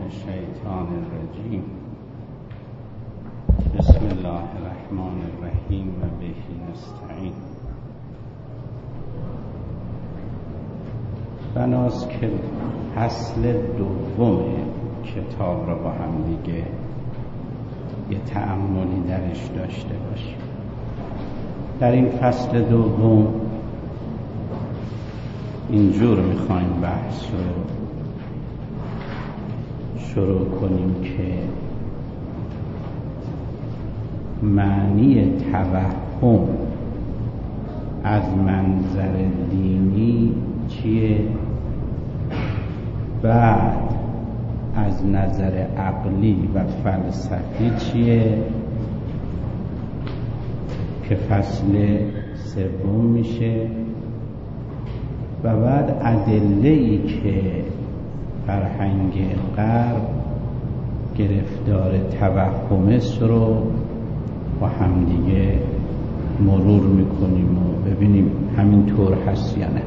الشیطان الرجیم. بسم الله الرحمن الرحیم و به نستعین. بناست که فصل دوم کتاب را با هم دیگه یه تأملی درش داشته باشیم. در این فصل دوم اینجور میخوایم بحث رو شروع کنیم که معنی توهم از منظر دینی چیه، بعد از نظر عقلی و فلسفی چیه که فصل سوم میشه، و بعد ادله‌ای که فرهنگ غرب گرفتار توهم است رو با هم دیگه مرور میکنیم و ببینیم همین طور هست یا نه.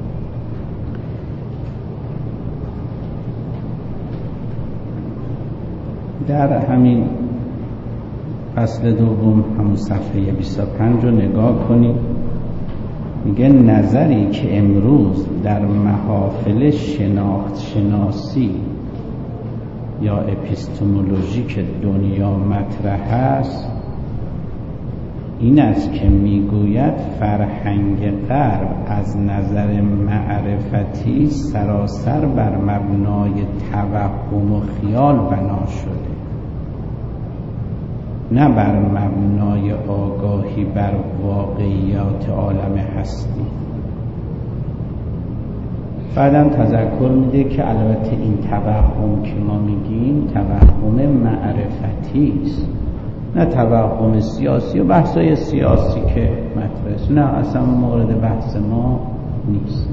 در همین فصل دوم همون صفحه 25 رو نگاه کنیم. میگه نظری که امروز در محافل شناخت شناسی یا اپیستمولوژیک دنیا مطرح است این است که میگوید فرهنگ غرب از نظر معرفتی سراسر بر مبنای توهم و خیال بنا شده، نه بر مبنای آگاهی بر واقعیات عالم هستی. بعدم تذکر میده که البته این توهم که ما میگیم توهم معرفتی است، نه توهم سیاسی و بحثای سیاسی که مطرح است، نه اصلا مورد بحث ما نیست.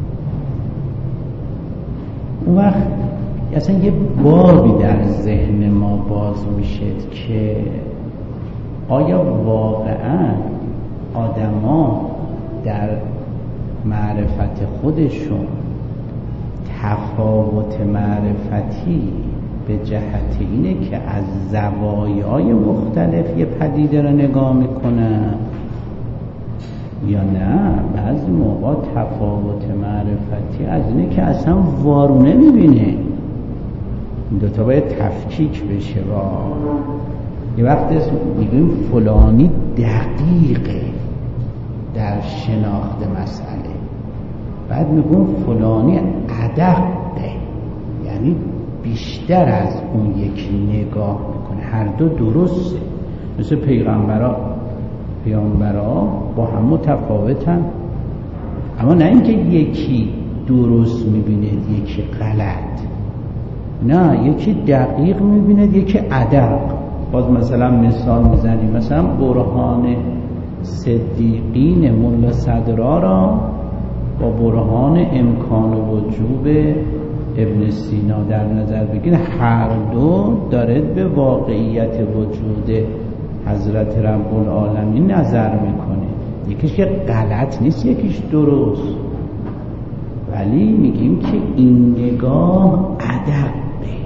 اون وقت اصلا یه بابی در ذهن ما باز میشه که آیا واقعا آدما در معرفت خودشون تفاوت معرفتی به جهت اینه که از زوایای مختلف یه پدیده رو نگاه میکنن، یا نه بعضی موقع تفاوت معرفتی از اینه که اصلا وارونه میبینه. این دوتا باید تفکیک بشه. و یه وقت میگیم فلانی دقیقه در شناخت مسئله، بعد میگیم فلانی ادقه، یعنی بیشتر از اون یکی نگاه میکنه. هر دو درسته. مثل پیغمبرا با هم متفاوتن، اما نه اینکه یکی درست میبینه یکی غلط، نه یکی دقیق میبینه یکی ادق. باز مثلا مثال میزنیم، مثلا برهان صدیقین ملا صدرا را با برهان امکان و وجوب ابن سینا در نظر بگیر، هر دو داره به واقعیت وجود حضرت رب العالمین نظر میکنه. یکیش که غلط نیست یکیش درست، ولی میگیم که این نگاه ادب.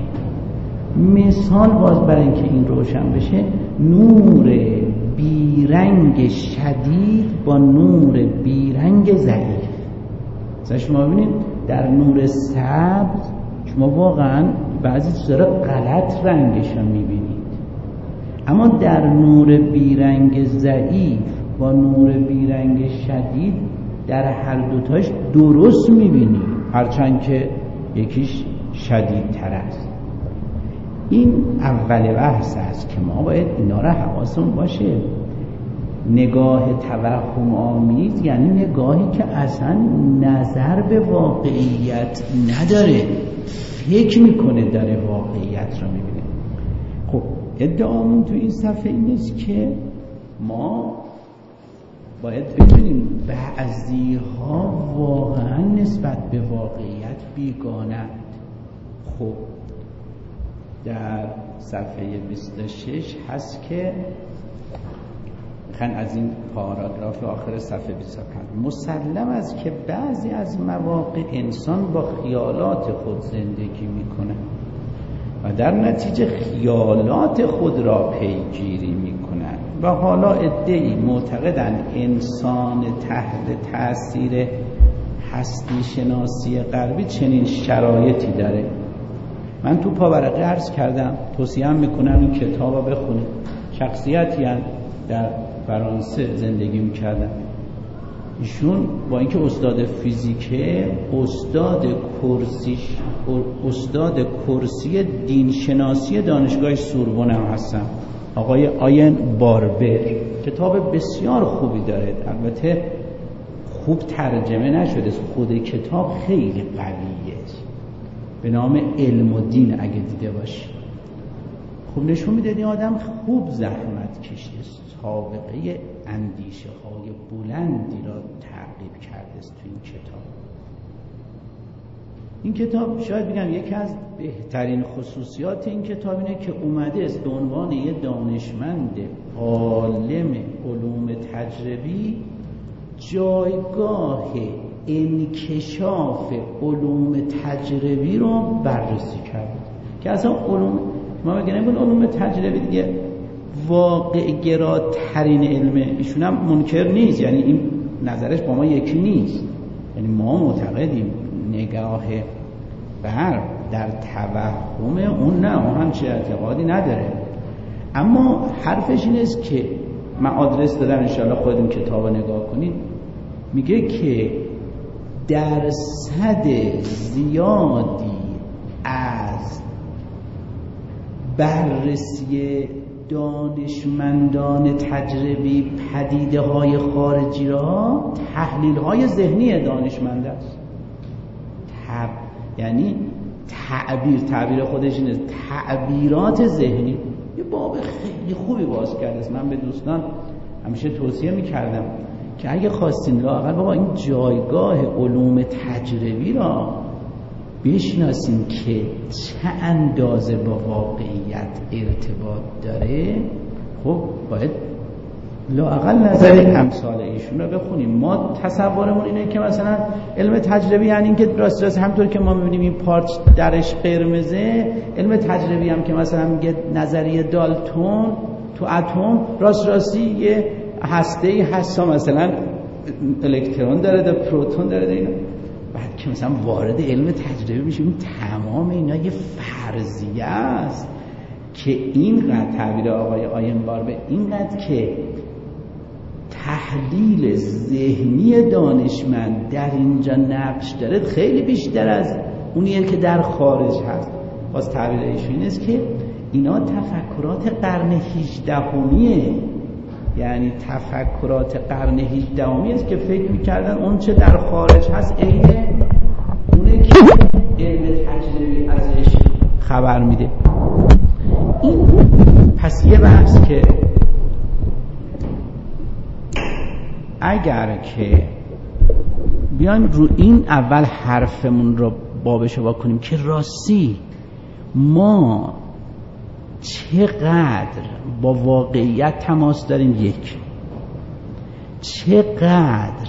مثال باز برای اینکه این روشن بشه، نور بیرنگ شدید با نور بیرنگ ضعیف. مثلا شما ببینید در نور سبز شما واقعا بعضی چیزا غلط رنگش رو میبینید، اما در نور بیرنگ ضعیف با نور بیرنگ شدید در هر دوتاش درست میبینید، هرچند که یکیش شدیدتر است. این اول بحث است که ما باید اینا را حواسمون باشه. نگاه توهم آمیز یعنی نگاهی که اصلا نظر به واقعیت نداره، فکر میکنه داره واقعیت را میبینه. خب ادعامون تو این صفحه این است که ما باید ببینیم بعضی ها واقعا نسبت به واقعیت بیگانند. خب در صفحه 26 هست که از این پاراگراف آخر صفحه 25 مسلم است که بعضی از مواقع انسان با خیالات خود زندگی میکنه و و در نتیجه خیالات خود را پیگیری میکنند. و حالا عده‌ای معتقدند انسان تحت تأثیر هستی شناسی غربی چنین شرایطی داره. من تو پاورقی عرض کردم، توصیه هم میکنم این کتاب رو بخونید. شخصیتی هم در فرانسه زندگی میکردن، ایشون با اینکه استاد فیزیکه، استاد کرسی دینشناسی دانشگاه سوربن هم هستن، آقای آین باربر. کتاب بسیار خوبی داره، البته خوب ترجمه نشده، خود کتاب خیلی قویه، به نام علم و دین. اگه دیده باشی خوب نشون میده این آدم خوب زحمت کشیده، سابقه اندیشه های بلندی را تعقیب کرده است تو این کتاب. این کتاب شاید بگم یکی از بهترین خصوصیات این کتاب اینه که اومده است به عنوان یه دانشمند عالم علوم تجربی جایگاه انکشاف علوم تجربی رو بررسی کرد که اصلا علوم ما بگیم علوم تجربی دیگه واقع گراترین علمه. ایشون هم منکر نیست، یعنی این نظرش با ما یکی نیست، یعنی ما معتقدیم نگاه غرب در توهم اون نه، اون هم چه اعتقادی نداره. اما حرفش این است که من آدرس دادم، انشاءالله خودتون کتاب رو نگاه کنید. میگه که درصد زیادی از بررسی دانشمندان تجربی پدیده های خارجی را تحلیل های ذهنی دانشمند است. یعنی تعبیر خودش اینه، تعبیرات ذهنی. یه باب خیلی خوبی باز کرده است. من به دوستان همیشه توصیه میکردم که اگه خواستین لااقل بابا این جایگاه علوم تجربی را بشناسین که چه اندازه با واقعیت ارتباط داره، خب باید لااقل نظر امثال ایشون رو بخونیم. ما تصورمون اینه که مثلا علم تجربی یعنی این که راست همطور که ما میبینیم این پارچ درش قرمزه، علم تجربی هم که مثلا میگه نظریه دالتون تو اتم راستی یه هسته‌ای هست، مثلا الکترون داره، پروتون داره، اینا. بعد که مثلا وارد علم تجربی میشیم تمام اینا یه فرضیه است که اینقدر تعبیر آقای آینبار به اینقدر که تحلیل ذهنی دانشمند در اینجا نقش داره خیلی بیشتر از اونیه که در خارج هست. باز تعبیر ایشون این است که اینا تفکرات قرن 18میه، یعنی تفکرات قرن 18می است که فکر میکردن اون چه در خارج هست اینه اونه که علم تجربی ازش خبر میده. این پس یه بحث که اگر که بیایم رو این اول حرفمون رو بابشو واکنیم که راستی ما چقدر با واقعیت تماس داریم، یک چقدر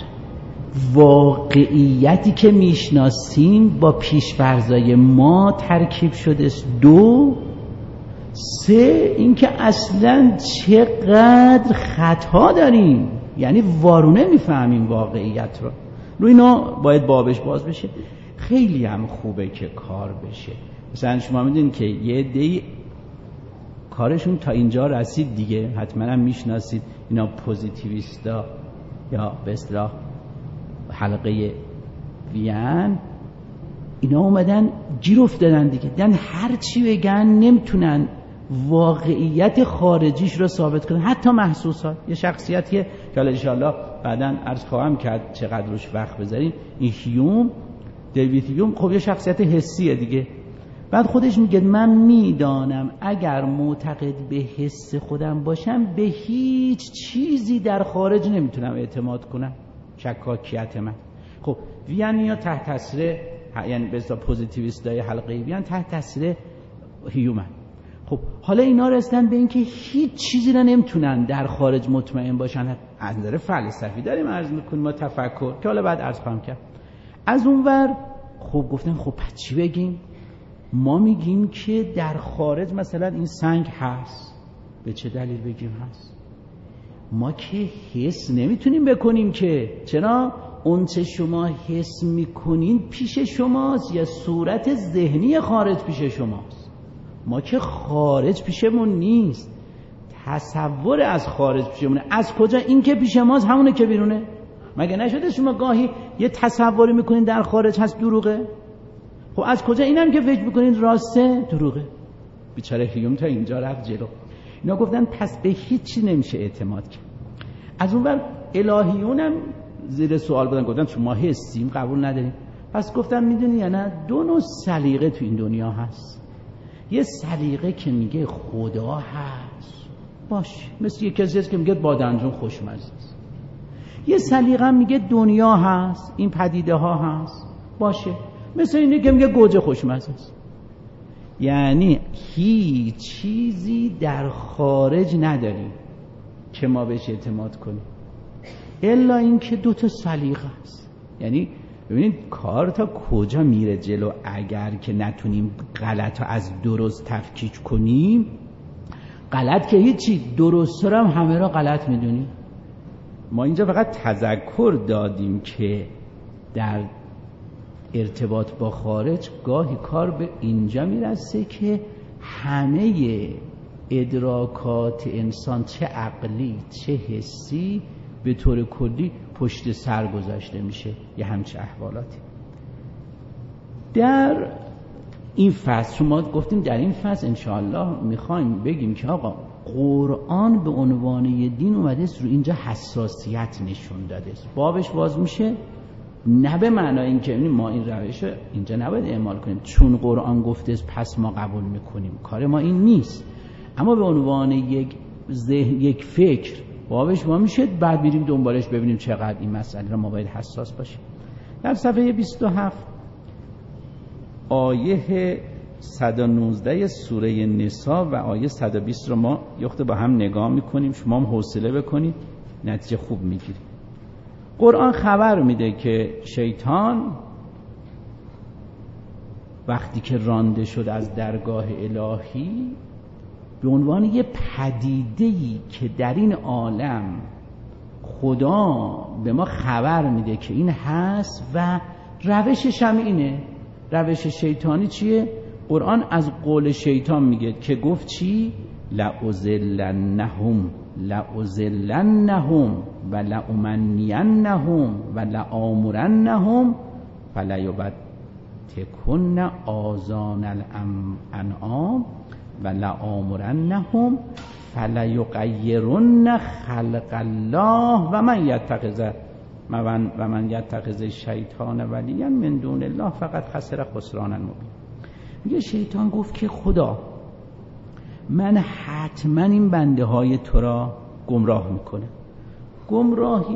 واقعیتی که میشناسیم با پیش‌فرض‌های ما ترکیب شده است، دو سه اینکه اصلا چقدر خطا داریم، یعنی وارونه میفهمیم واقعیت رو. اینا باید بابش باز بشه. خیلی هم خوبه که کار بشه. مثلا شما میدونید که یه عده‌ای کارشون تا اینجا رسید دیگه، حتما هم میشناسید اینا پوزیتیویستا یا به اصطلاح حلقه وین، اینا اومدن گیر افتادن دیگه، دیدن هر چی بگن نمیتونن واقعیت خارجیش رو ثابت کنن، حتی محسوسات. یه شخصیتیه که ان شاءالله بعداً عرض خواهم کرد چقدر روش وقت بذارین، این هیوم، دیوید هیوم، خب یه شخصیت حسیه دیگه. بعد خودش میگه من میدانم اگر معتقد به حس خودم باشم به هیچ چیزی در خارج نمیتونم اعتماد کنم، شکاکیت من. خب وینیا تحت تاثیر، یعنی به اصطلاح پوزیتیویستای حلقه وین تحت تاثیر هیومن. خب حالا اینا رسیدن به اینکه هیچ چیزی رو نمیتونن در خارج مطمئن باشن. از نظر فلسفی داریم عرض میکنیم ما تفکر که حالا بعد عرض خواهم کرد. از اونور خب گفتن خب پس چی بگیم؟ ما میگیم که در خارج مثلا این سنگ هست. به چه دلیل بگیم هست؟ ما که حس نمیتونیم بکنیم که. چرا؟ اون چه شما حس میکنین پیش شماست یا صورت ذهنی خارج پیش شماست؟ ما که خارج پیشمون نیست، تصور از خارج پیشمونه. از کجا؟ این که پیش ماست همونه که بیرونه. مگه نشده شما گاهی یه تصوری میکنین در خارج هست دروغه؟ خب از کجا اینم که فکر میکنین راسته دروغه؟ بیچاره هیوم تا اینجا رفت جلو. اینا گفتن پس به هیچی نمیشه اعتماد کرد. از اون ور الهیونم زیر سوال بودن، گفتن چون ما حسیم قبول نداریم. پس گفتم میدونی یا نه دو نوع سلیقه تو این دنیا هست. یه سلیقه که میگه خدا هست، باشه، مثل یه کسی هست که میگه بادمجون خوشمزه است. یه سلیقه میگه دنیا هست، این پدیده ها هست، باشه، مثل اینه که میگه گوجه خوشمزه است. یعنی هیچ چیزی در خارج نداریم که ما بهش اعتماد کنیم الا این که دوتا سلیقه است. یعنی ببینید کار تا کجا میره جلو. اگر که نتونیم غلط رو از درست تفکیک کنیم، غلط که هیچی، درست رو هم همه را غلط میدونیم. ما اینجا فقط تذکر دادیم که در ارتباط با خارج گاهی کار به اینجا میرسه که همه ادراکات انسان، چه عقلی چه حسی، به طور کلی پشت سر گذاشته میشه. یه همچه احوالاتی در این فصل شما گفتیم. در این فصل انشاءالله میخوایم بگیم که آقا قرآن به عنوان یه دین اومده است، رو اینجا حساسیت نشون داده است. بابش باز میشه، نه به معنای این که ما این روش اینجا نباید اعمال کنیم چون قرآن گفته است پس ما قبول میکنیم. کار ما این نیست، اما به عنوان یک ذهن، یک فکر بابش ما میشه، بعد میریم دنبالش ببینیم چقدر این مسئله را ما باید حساس باشیم. در صفحه 27 آیه 119 سوره نساء و آیه 120 رو ما یخته با هم نگاه میکنیم. شما هم حوصله بکنید، نتیجه خوب میگیرید. قرآن خبر میده که شیطان وقتی که رانده شد از درگاه الهی، به عنوان یه پدیده‌ای که در این عالم خدا به ما خبر میده که این هست و روشش هم اینه. روش شیطانی چیه؟ قرآن از قول شیطان میگه که گفت چی؟ لأضلنهم و لأمنینهم و لآمرنهم فلیبتکن آذان الانعام و لآمرنهم فلیغیرن خلق الله و من یتخذ الشیطان ولیا من دون الله فقد خسر خسرانا مبینا. میگه شیطان گفت که خدا من حتما این بنده های تو را گمراه میکنه. گمراهی،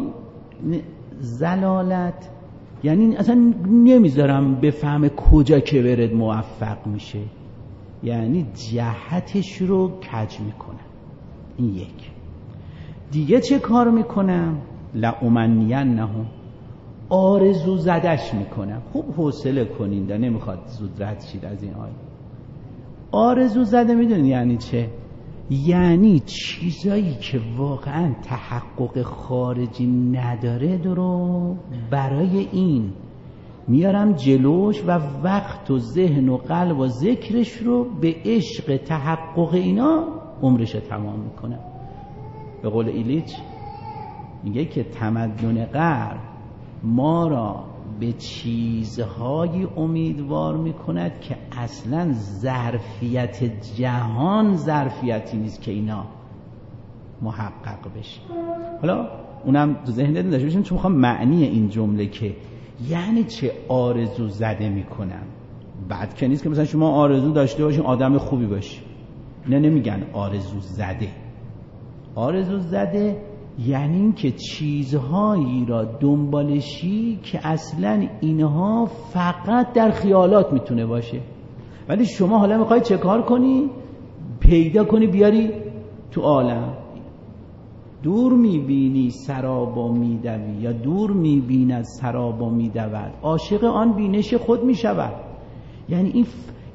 زلالت، یعنی اصلا نمیذارم بفهمه کجا که برد موفق میشه، یعنی جهتش رو کج میکنم. این یک. دیگه چه کار میکنم؟ لأمنینهم، آرزو زدش میکنم. خوب حوصله کنین، در نمیخواد زود رد شید از این آیه. آرزو زده میدونید یعنی چه؟ یعنی چیزایی که واقعا تحقق خارجی نداره رو برای این میارم جلوش و وقت و ذهن و قلب و ذکرش رو به عشق تحقق اینا عمرش تمام میکنم. به قول ایلیچ میگه که تمدن غرب ما را به چیزهایی امیدوار میکند که اصلا ظرفیت جهان ظرفیتی نیست که اینا محقق بشه. حالا اونم تو ذهن داشته باشیم چون میخوام معنی این جمله که یعنی چه آرزو زده میکنم. بعد که نیست که مثلا شما آرزو داشته باشین آدم خوبی باشی، نه نمیگن آرزو زده. آرزو زده یعنی این که چیزهایی را دنبالشی که اصلا اینها فقط در خیالات میتونه باشه، ولی شما حالا میخوای چه کار کنی؟ پیدا کنی بیاری تو عالم. دور میبینی سرابا میدوی یا دور میبیند سرابا میدود، عاشق آن بینش خود میشود. یعنی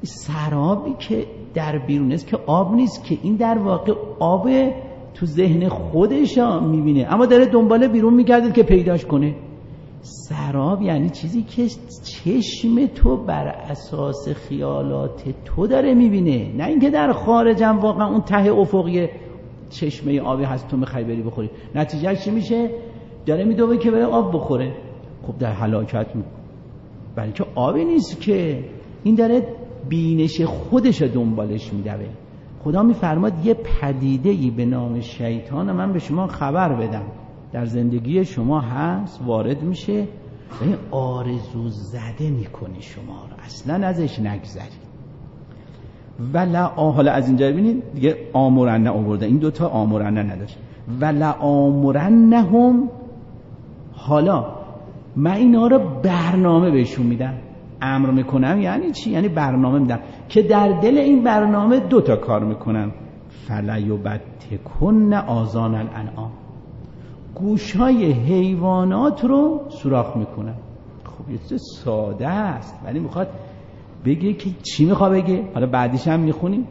سرابی که در بیرون است که آب نیست، که این در واقع آب تو ذهن خودش میبینه، اما داره دنبال بیرون میگرده که پیداش کنه. سراب یعنی چیزی که چشم تو بر اساس خیالات تو داره میبینه، نه اینکه در خارجم واقعا اون ته افقی چشمه آبی هست تو میخوای بری بخوری. نتیجه چی میشه؟ داره میدوه که بره آب بخوره، خب در هلاکت میکنه، بلکه آبی نیست که این داره بینش خودش دنبالش میدوه. خدا میفرماد یه پدیده‌ای به نام شیطان من به شما خبر بدم، در زندگی شما هست، وارد میشه و این آرزو زده میکنه شما رو، اصلا ازش نگذرید. ولا حالا از اینجا ببینید دیگه آمرنه آورده، این دوتا آمرنه نداشت. ولا آمرنهم، حالا من اینا رو برنامه بهشون میدم. امر میکنم یعنی چی؟ یعنی برنامه میدم که در دل این برنامه دوتا کار میکنن. فلیبتکن آذان الانعام، گوشهای حیوانات رو سوراخ میکنن. خب یه چیز ساده است ولی میخواد بگه که چی میخواد بگه. حالا بعدیش هم میخونیم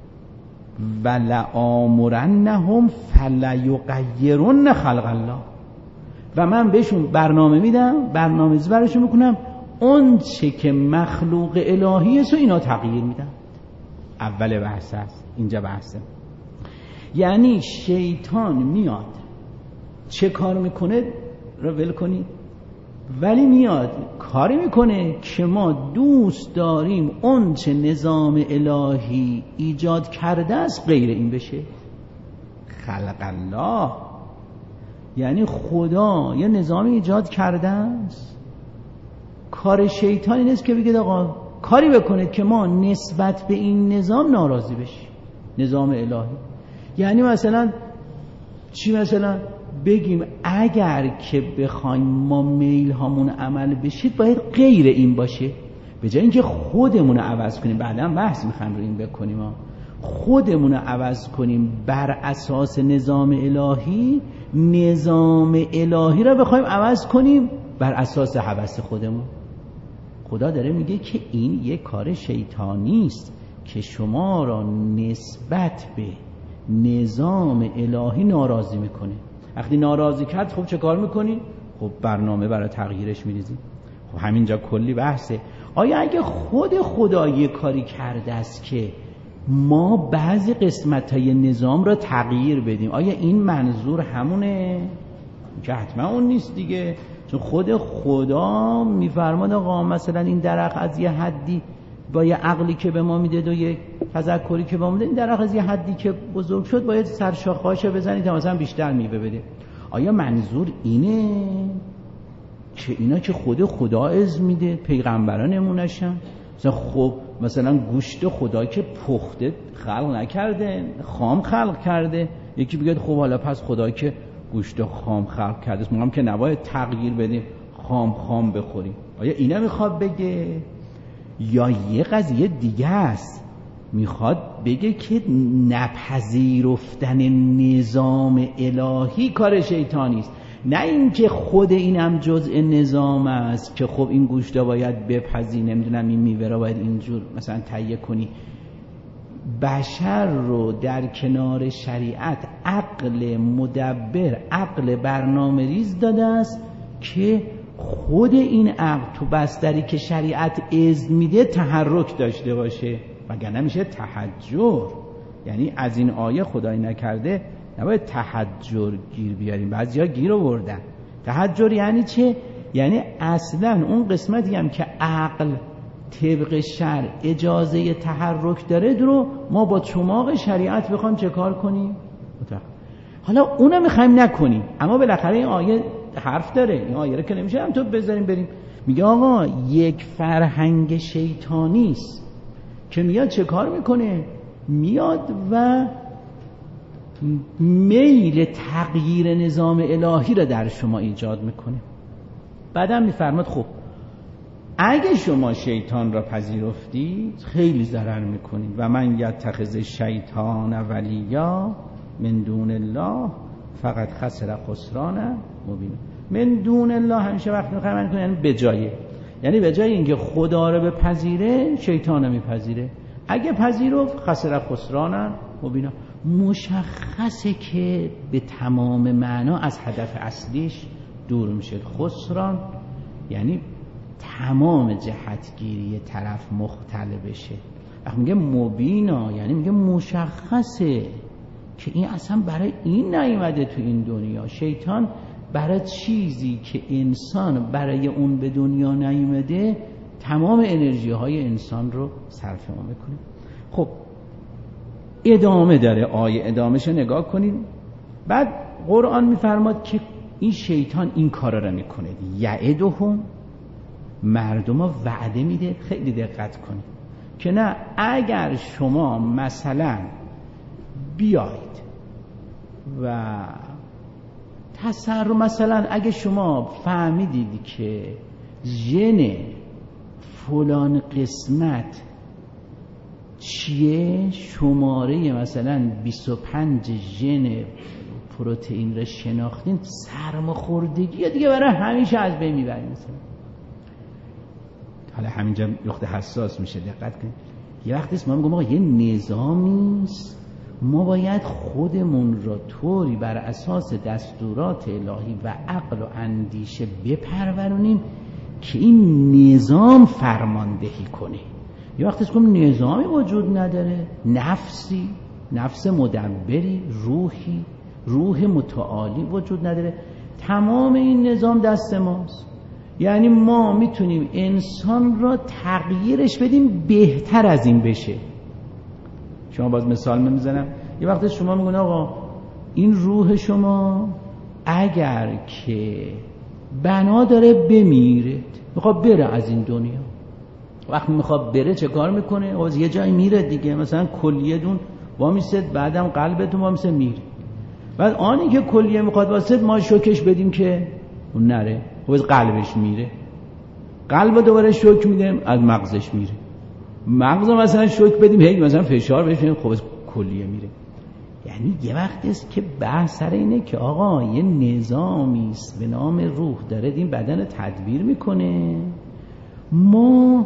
ولآمرنهم فلیغیرن خلق الله، و من بهشون برنامه میدم، برنامه‌ریزی براشون میکنم، اون چه که مخلوق الهی است و اینا تغییر میدم. اول بحث است اینجا، بحثه یعنی شیطان میاد چه کار میکنه رو ول کنی، ولی میاد کاری میکنه که ما دوست داریم اون چه نظام الهی ایجاد کرده است غیر این بشه. خلق الله یعنی خدا یه نظامی ایجاد کرده است، کار شیطان این است که بگید آقا کاری بکنید که ما نسبت به این نظام ناراضی بشیم، نظام الهی. یعنی مثلا چی؟ مثلا بگیم اگر که بخوایم ما میل هامون عمل بشید باید غیر این باشه، به جای اینکه خودمون رو عوض کنیم، بعدا بحث میخوایم رو این بکنیم، خودمون رو عوض کنیم بر اساس نظام الهی، نظام الهی رو بخوایم عوض کنیم بر اساس هوس خودمون. خدا داره میگه که این یک کار شیطانی است که شما را نسبت به نظام الهی ناراضی میکنه. وقتی ناراضی کرد خب چه کار میکنی؟ خب برنامه برای تغییرش میریزی. خب همینجا کلی بحثه. آیا اگه خود خدا یه کاری کرده است که ما بعضی قسمت‌های نظام را تغییر بدیم، آیا این منظور همونه؟ که حتما اون نیست دیگه، چون خود خدا میفرماد آقا مثلا این درخت از یه حدی با یه عقلی که به ما میده و یه تذکری که به ما میده، این درخت از یه حدی که بزرگ شد باید سرشاخه‌هاشو بزنید تا مثلا بیشتر میوه بده. آیا منظور اینه که اینا که خدا اذن میده، پیغمبران نمونه‌شن؟ خب مثلا گوشت خدا که پخته خلق نکرده، خام خلق کرده. یکی بگه خب حالا پس خدا که گوشت خام خلق کرده ما هم که نباید تغییر بدیم خام بخوریم. آیا اینا میخواد بگه؟ یا یه قضیه دیگه است، میخواد بگه که نپذیرفتن نظام الهی کار شیطانی است، نه اینکه خود اینم جزء نظام است که خب این گوشت باید بپزی، نمیدونم این میوه را باید اینجور مثلا تهیه کنی. بشر رو در کنار شریعت عقل مدبر، عقل برنامه ریز داده است که خود این عقل تو بستری که شریعت اذن میده تحرک داشته باشه، وگرنه میشه تحجر. یعنی از این آیه خدای نکرده نباید تحجر گیر بیاریم، بعضیا گیر آوردن. تحجر یعنی چه؟ یعنی اصلا اون قسمتی هم که عقل طبق شرع اجازه تحرک داره رو ما با چماق شریعت بخوایم چه کار کنیم؟ حالا اونو میخوایم نکنیم، اما بالاخره این آیه حرف داره، این آیه رو که نمیشه هم تو بذاریم بریم. میگه آقا یک فرهنگ شیطانی است که میاد چه کار میکنه؟ میاد و میل تغییر نظام الهی رو در شما ایجاد میکنه. بعدم میفرماد خب اگه شما شیطان را پذیرفتید خیلی ضرر میکنید. و من یتخذ شیطان ولیا من دون الله فقط خسر خسران مبین. من دون الله همیشه وقتی میخوایم یعنی به جای، یعنی به جای اینکه خدا رو بپذیره شیطان رو میپذیره. اگه پذیرفت خسر خسرانا مبینا. مشخصه که به تمام معنا از هدف اصلیش دور میشه. خسران یعنی تمام جهتگیری طرف مختل بشه. وقتی میگه مبینا یعنی میگه مشخصه که این اصلا برای این نیومده تو این دنیا. شیطان برای چیزی که انسان برای اون به دنیا نیومده تمام انرژی های انسان رو صرف اون میکنه. خب ادامه داره آیه، ادامهش نگاه کنید. بعد قرآن میفرماد که این شیطان این کارا رو میکنه. یعدهم، مردم ها وعده میده. خیلی دقت کنید که نه اگر شما مثلا بیاید و مثلا اگه شما فهمیدید که ژن فلان قسمت چیه، شماره مثلا 25 ژن پروتئین رو شناختین، سرماخوردگی دیگه برای همیشه از بین میبرید. مثلا حالا همینجا نقطه حساس میشه، دقت کنید. یه وقتی ما میگم آقا یه نظامیست، ما باید خودمون را طوری بر اساس دستورات الهی و عقل و اندیشه بپرورونیم که این نظام فرماندهی کنه. یه وقتی که نظامی وجود نداره، نفسی، نفس مدبری، روحی، روح متعالی وجود نداره، تمام این نظام دست ماست. یعنی ما میتونیم انسان را تغییرش بدیم بهتر از این بشه. شما باز مثال میزنم، یه وقتی شما میگن آقا این روح شما اگر که بنا داره بمیره، میخواد بره از این دنیا، وقتی میخواد بره چه کار میکنه؟ از یه جایی میره دیگه، مثلا کلیه دون وامیسد، بعدم قلبتون وامیسد میره. بعد آنی که کلیه میخواد واسد ما شوکش بدیم که اون نره، از قلبش میره، قلب دوباره شوک میدیم از مغزش میره، مغز مثلا شوک بدیم هی مثلا فشار بشه، خب از کلیه میره. یعنی یه وقتی است که بحث سر اینه که آقا یه نظامی است به نام روح داره این بدن تدبیر میکنه، ما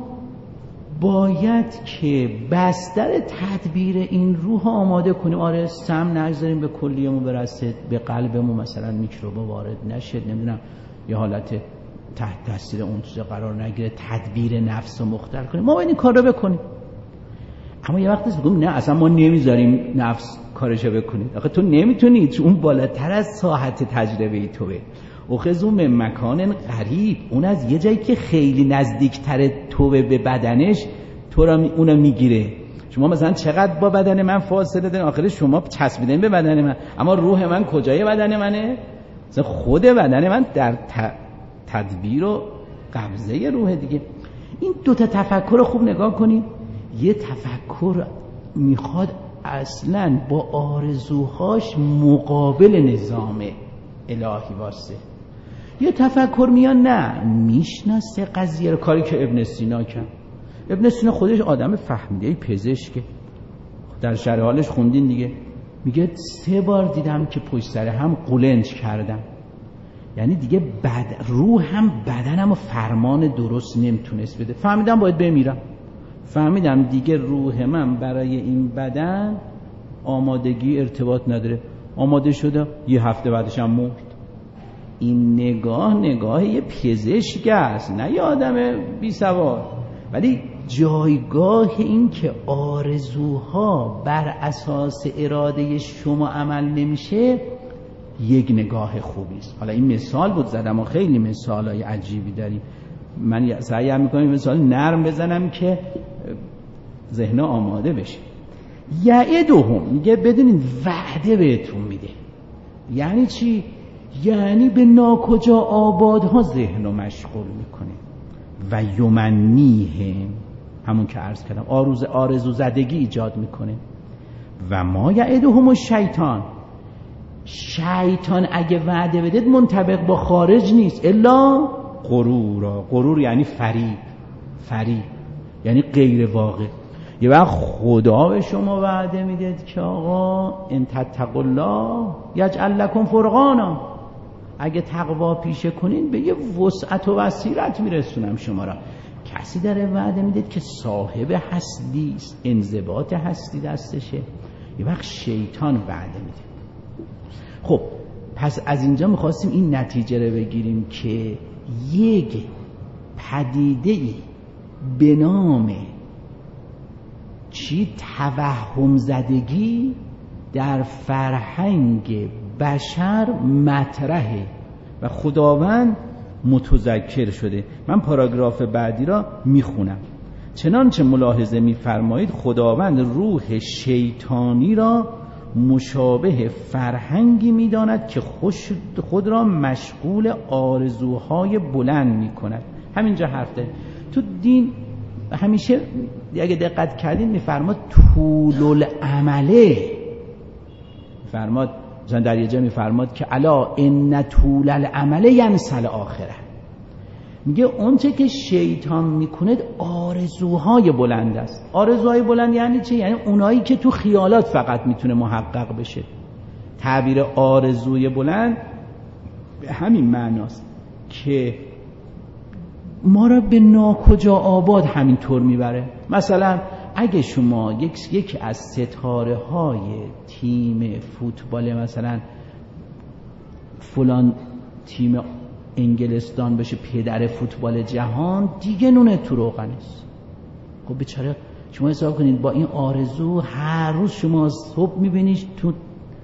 باید که بستر تدبیر این روح آماده کنیم. آره سم نگذاریم به کلیه‌مون برسه، به قلبمون مثلا میکروبا وارد نشه، نمیدونم یه حالت تحت تاثیر اون چیزا قرار نگیره، تدبیر نفس رو مختل کنیم. ما باید این کار رو بکنیم. اما یه وقتی بگم نه اصلا ما نمیذاریم نفس کارشو بکنه. آخه تو نمیتونی، چون اون بالاتر از ساحت تجربه توه. اخذو من مکان قریب، اون از یه جایی که خیلی نزدیکتر توه به بدنش تو را اونو میگیره. شما مثلا چقدر با بدن من فاصله دارین، آخر شما چسبیدین به بدن من، اما روح من کجای بدن منه؟ مثلا خود بدن من در تدبیر و قبضه روح دیگه. این دوتا تفکر رو خوب نگاه کنید. یه تفکر میخواد اصلا با آرزوهاش مقابل نظام الهی واسه، یه تفکر میان نه میشناسه قضیه رو، کاری که ابن سینا کرد. ابن سینا خودش آدم فهمیده پزشکه، در شرح حالش خوندین دیگه، میگه 3 بار دیدم که پشت سر هم قولنج کردم. یعنی دیگه روح هم بدنم و فرمان درست نمیتونست بده، فهمیدم باید بمیرم، فهمیدم دیگه روح من برای این بدن آمادگی ارتباط نداره، آماده شده، یه هفته بعدش هم مرد. این نگاه یه پزشک است، نه یه آدم بی سواد. ولی جایگاه این که آرزوها بر اساس اراده شما عمل نمیشه یک نگاه خوبی است. حالا این مثال بود زدم و خیلی مثالای عجیبی داریم. من سعی میکنم مثال نرم بزنم که ذهن آماده بشه. یعدهم، میگه بدونید وعده بهتون میده. یعنی چی؟ یعنی به ناکجا آبادها ذهن رو مشغول میکنه. و یمنیهم، همون که عرض کردم آرزو زدگی ایجاد میکنه. و ما یعدهم الشیطان، شیطان اگه وعده بده منطبق با خارج نیست، الا غرورا. غرور یعنی فریب یعنی غیر واقع. یه وقت خدا به شما وعده میده که آقا ان تتقوا الله یجعل لکم فرقانا، اگه تقوا پیشه کنین به یه وسعت و بصیرت میرسونم شما را. کسی داره وعده میده که صاحب هستی است، انضباط هستی دستشه، یه وقت شیطان وعده میده. خب پس از اینجا میخواستیم این نتیجه رو بگیریم که یک پدیده‌ای به نام توهم زدگی در فرهنگ بشر مطرحه و خداوند متذکر شده. من پاراگراف بعدی را میخونم. چنانچه ملاحظه میفرمایید خداوند روح شیطانی را مشابه فرهنگی میداند که خود را مشغول آرزوهای بلند میکند. همینجا حرف داره. تو دین همیشه اگه دقت کردین میفرماد طول العمله، میفرماد مثلا در یه جا میفرماد که الا ان طول العمل ینسى الاخره. میگه اون چه که شیطان میکنه آرزوهای بلند است. آرزوهای بلند یعنی چه؟ یعنی اونایی که تو خیالات فقط میتونه محقق بشه. تعبیر آرزوی بلند به همین معناست که ما را به ناکجا آباد همینطور میبره. مثلا اگه شما یکی از ستاره های تیم فوتبال مثلا فلان تیم انگلستان بشه پدر فوتبال جهان، دیگه نونه تو روغن است. خب بیچاره شما حساب کنید با این آرزو هر روز شما صبح میبینیش تو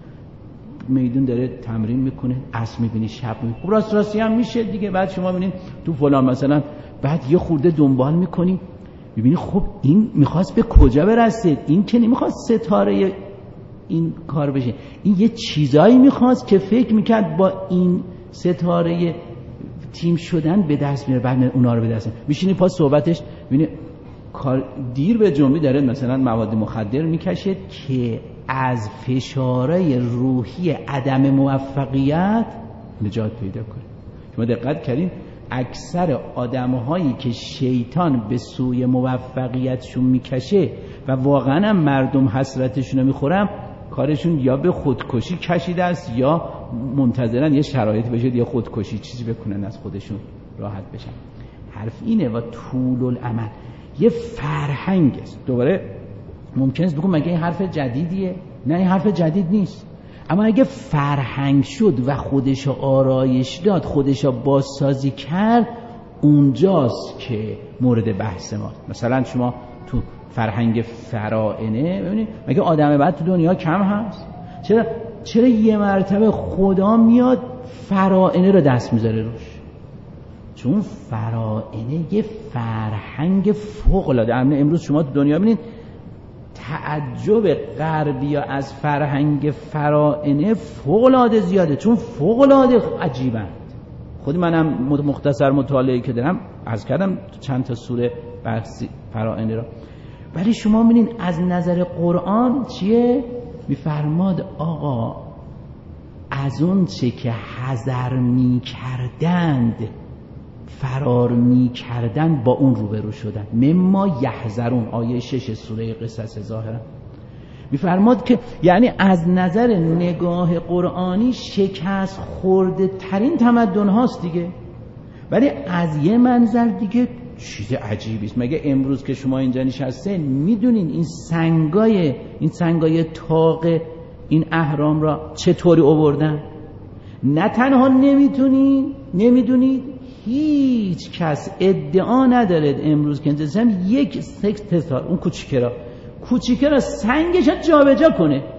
میدون داره تمرین میکنه، عصر میبینی، شب میبینی. خب راستی هم میشه دیگه. بعد شما ببینید تو فلان مثلا بعد یه خورده دنبال میکنی میبینی خب این میخواست به کجا برسه، این که نمیخواست ستاره این کار بشه، این یه چیزایی میخواست که فکر میکرد با این ستاره تیم شدن به دست میاره، بعد اونا رو به دست میشینی پا صحبتش میبینی کار دیر به جنبی داره مثلا مواد مخدر میکشه که از فشارهای روحی عدم موفقیت نجات پیدا کنه. شما دقت کردین اکثر آدم‌هایی که شیطان به سوی موفقیتشون میکشه و واقعا هم مردم حسرتشون رو میخورن، کارشون یا به خودکشی کشیده است یا منتظرن یه شرایط بشه یا خودکشی چیزی بکنن از خودشون راحت بشن. حرف اینه و طول العمل یه فرهنگ است. دوباره ممکنه است بگم مگه این حرف جدیدیه؟ نه این حرف جدید نیست، اما اگه فرهنگ شد و خودشو آرایش داد، خودشو بازسازی کرد، اونجاست که مورد بحث ماست. مثلا شما تو فرهنگ فراعنه ببینید مگه آدم بعد تو دنیا کم هست؟ چرا یه مرتبه خدا میاد فراعنه رو دست میذاره روش؟ چون فراعنه یه فرهنگ فوق العاده. امروز شما تو دنیا ببینید تعجب غربی‌ها از فرهنگ فراعنه فوق العاده زیاده، چون فوق العاده عجیبند. خود منم مختصر مطالعه که دارم عرض کردم چند تا سوره بحثی فراعنه را، ولی شما ببینید از نظر قرآن چیه؟ میفرماد آقا از اون چه که حذر می‌کردند فرار می‌کردند با اون روبرو شدن. مما یحذرون، آیه 6 سوره قصص ظاهرا میفرماد که یعنی از نظر نگاه قرآنی شکست خورده ترین تمدن هاست دیگه، ولی از یه منظر دیگه چیز عجیبی است. مگه امروز که شما اینجا نشسته میدونین این سنگای طاق این اهرام را چطوری آوردن؟ نه تنها نمیدونید هیچ کس ادعا نداره امروز که انتظام یک تسار اون کوچیکه را سنگش جابجا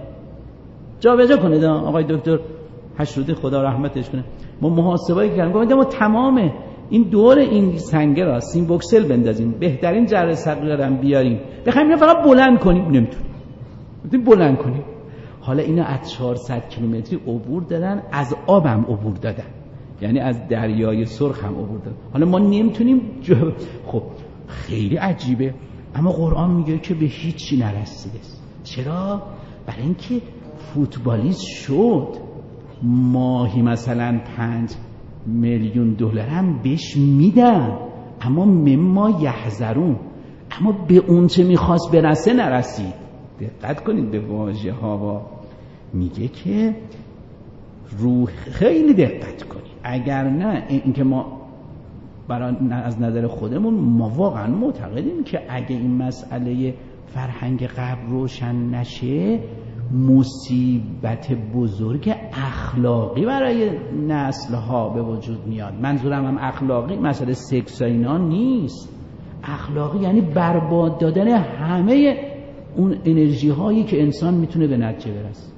کنه آقای دکتر حشرودی خدا رحمتش کنه. ما محاسبایی کردیم گفتم ما تمام این دور این سنگه را سیم بوکسل بندازیم، بهترین جره صغیره هم بیاریم، بخوایم اینو فقط بلند کنیم، نمیتونیم بلند کنیم. حالا اینا از 400 کیلومتری عبور دادن، از آب هم عبور دادن، یعنی از دریای سرخ هم عبور دادن. حالا ما نمیتونیم خب خیلی عجیبه، اما قرآن میگه که به هیچی نرسیده. چرا؟ برای اینکه فوتبالیست شد، ماهی مثلا 5 میلیون دلار هم بهش میدن، اما مما یحذرون، اما به اون چه میخواست برسه نرسید. دقت کنید به واژه ها، میگه که روح، خیلی دقت کنید، اگر نه اینکه ما برای از نظر خودمون ما واقعا معتقدیم که اگه این مسئله فرهنگ قبل روشن نشه مصیبت بزرگ اخلاقی برای نسل‌ها به وجود میاد. منظورم هم اخلاقی مسئله سکس و اینا نیست، اخلاقی یعنی برباد دادن همه اون انرژی هایی که انسان میتونه به نتیجه برسه.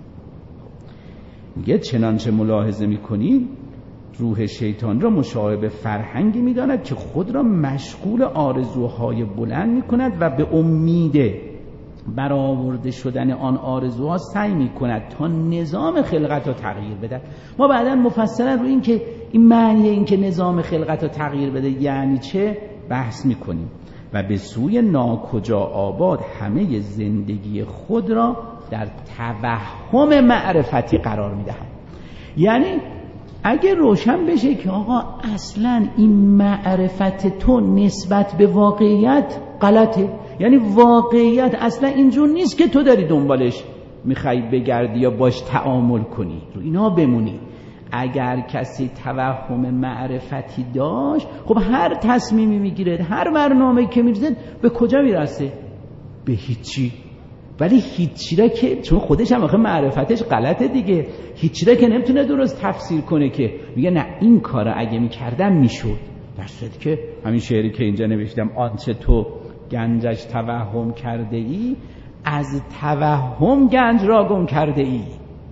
میگه چنانچه ملاحظه میکنید روح شیطان را مشابه فرهنگی میداند که خود را مشغول آرزوهای بلند میکند و به امید برآورده شدن آن آرزوها سعی میکند تا نظام خلقت را تغییر بده. ما بعدا مفصلا رو این که این معنی این که نظام خلقت را تغییر بده یعنی چه بحث میکنیم و به سوی ناکجا آباد همه زندگی خود را در توهم معرفتی قرار میدهد. یعنی اگه روشن بشه که آقا اصلا این معرفت تو نسبت به واقعیت غلطه، یعنی واقعیت اصلا اینجور نیست که تو داری دنبالش میخوای بگردی یا باش تعامل کنی، رو اینا بمونی. اگر کسی توهم معرفتی داشت خب هر تصمیمی میگیره، هر برنامه‌ای که میریزه به کجا میرسه؟ به هیچی. ولی هیچی را که چون خودش هم آخه معرفتش غلطه دیگه، هیچی را که نمیتونه درست تفسیر کنه که میگه نه این کارا اگه میکردم میشد، در صورتی که همین شعری که اینجا نوشتم آنچه تو گنجش توهم کرده ای از توهم گنج را گم کرده ای.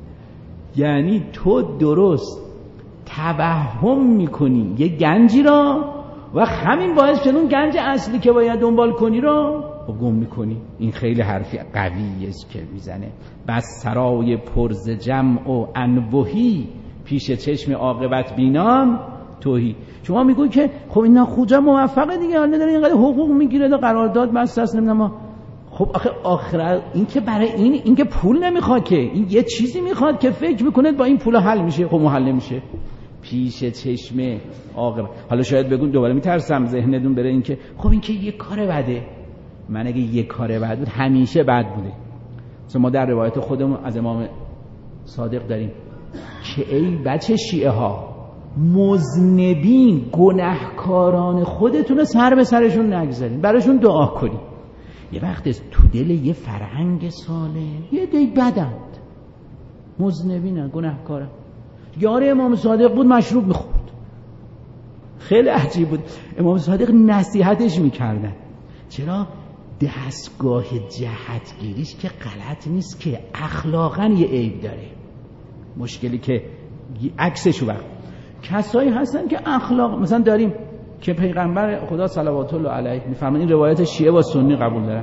یعنی تو درست توهم میکنی یه گنجی را و همین باعث شد اون گنج اصلی که باید دنبال کنی را گم میکنی. این خیلی حرفی قویه است که میزنه. بس سرای پرز جمع و انوهی پیش چشم عاقبت بینان توهی. شما میگو که خب اینا خوجا موفقه دیگه، حالا داره اینقدر حقوق میگیره، قرارداد بسته است، نمیدونم. خب آخر این که برای این که پول نمیخواد، که این یه چیزی میخواد که فکر میکنه با این پول حل میشه. خب حل نمیشه پیش چشم عاقبت. حالا شاید بگون دوباره میترسم ذهنتون بره این که خب این که یه کار بده. من اگه یه کار بد بود همیشه بد بوده. مثلا ما در روایت خودمون از امام صادق داریم که ای بچه شیعه ها مذنبین گناهکاران خودتون رو سر به سرشون نگذارین، براشون دعا کنین. یه وقت تو دل یه فرهنگ سالم یه دی بدند، مذنبینن، گناهکارن. یار امام صادق بود مشروب میخورد، خیلی عجیب بود. امام صادق نصیحتش میکردن. چرا؟ دستگاه جهتگیریش که غلط نیست، که اخلاقا یه عیب داره. مشکلی که عکسشو بر کسایی هستن که اخلاق، مثلا داریم که پیغمبر خدا صلوات الله علیه میفرمان، این روایت شیعه و سنی قبول دارن،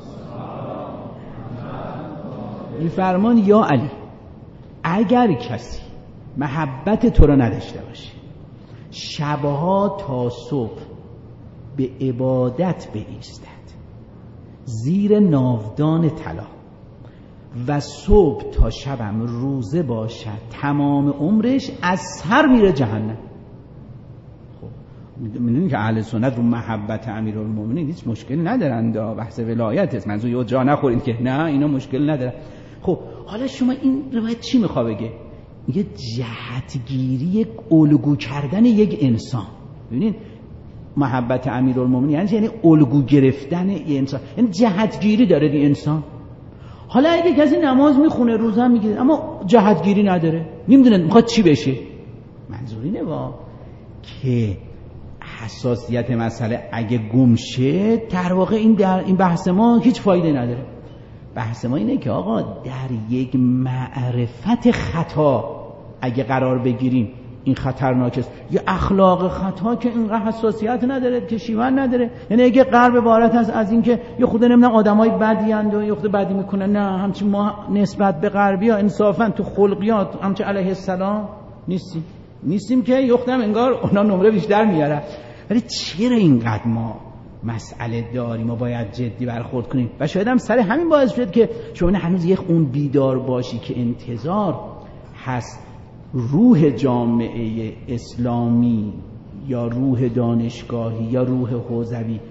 میفرمان یا علی اگر کسی محبت تو رو نداشته باشه شبها تا صبح به عبادت بایستد زیر ناودان طلا و صبح تا شبم روزه باشد تمام عمرش از سر میره جهنم. خب میدونید که اهل سنت رو محبت امیرالمومنین هیچ مشکل ندارن، بحث ولایت است، منظور یه جا نخورید که نه اینا مشکل ندارن. خب حالا شما این روایت چی میخواد بگه؟ میگه جهتگیری، الگو کردن یک انسان. ببینید محبت امیرالمومنین یعنی الگو گرفتن یه انسان، یعنی جهتگیری داره این انسان. حالا اگه کسی نماز میخونه روزه هم میگیره اما جهتگیری نداره، نمیدونه میخواد چی بشه، منظور اینه که حساسیت مسئله اگه گم شه در واقع این بحث ما هیچ فایده نداره. بحث ما اینه که آقا در یک معرفت خطا اگه قرار بگیریم این خطرناک است. یه اخلاق خطا که اینقدر حساسیت نداره، که شیون نداره. یعنی اگه غرب عبارت هست از این که یه خود نمیدونم آدمای بدی اند و یه خود بدی میکنن، نه همچین ما نسبت به غربی ها انصافا تو خلقیات همچین علیه السلام نیستیم که یه خودم انگار اونا نمره بیشتر میاره. ولی چرا اینقدر ما مسئله داریم، ما باید جدی برخورد کنیم؟ و شاید هم سر همین باعث شد که شما هنوز یک اون بیدار باشی که انتظار هست روح جامعه اسلامی یا روح دانشگاهی یا روح حوزوی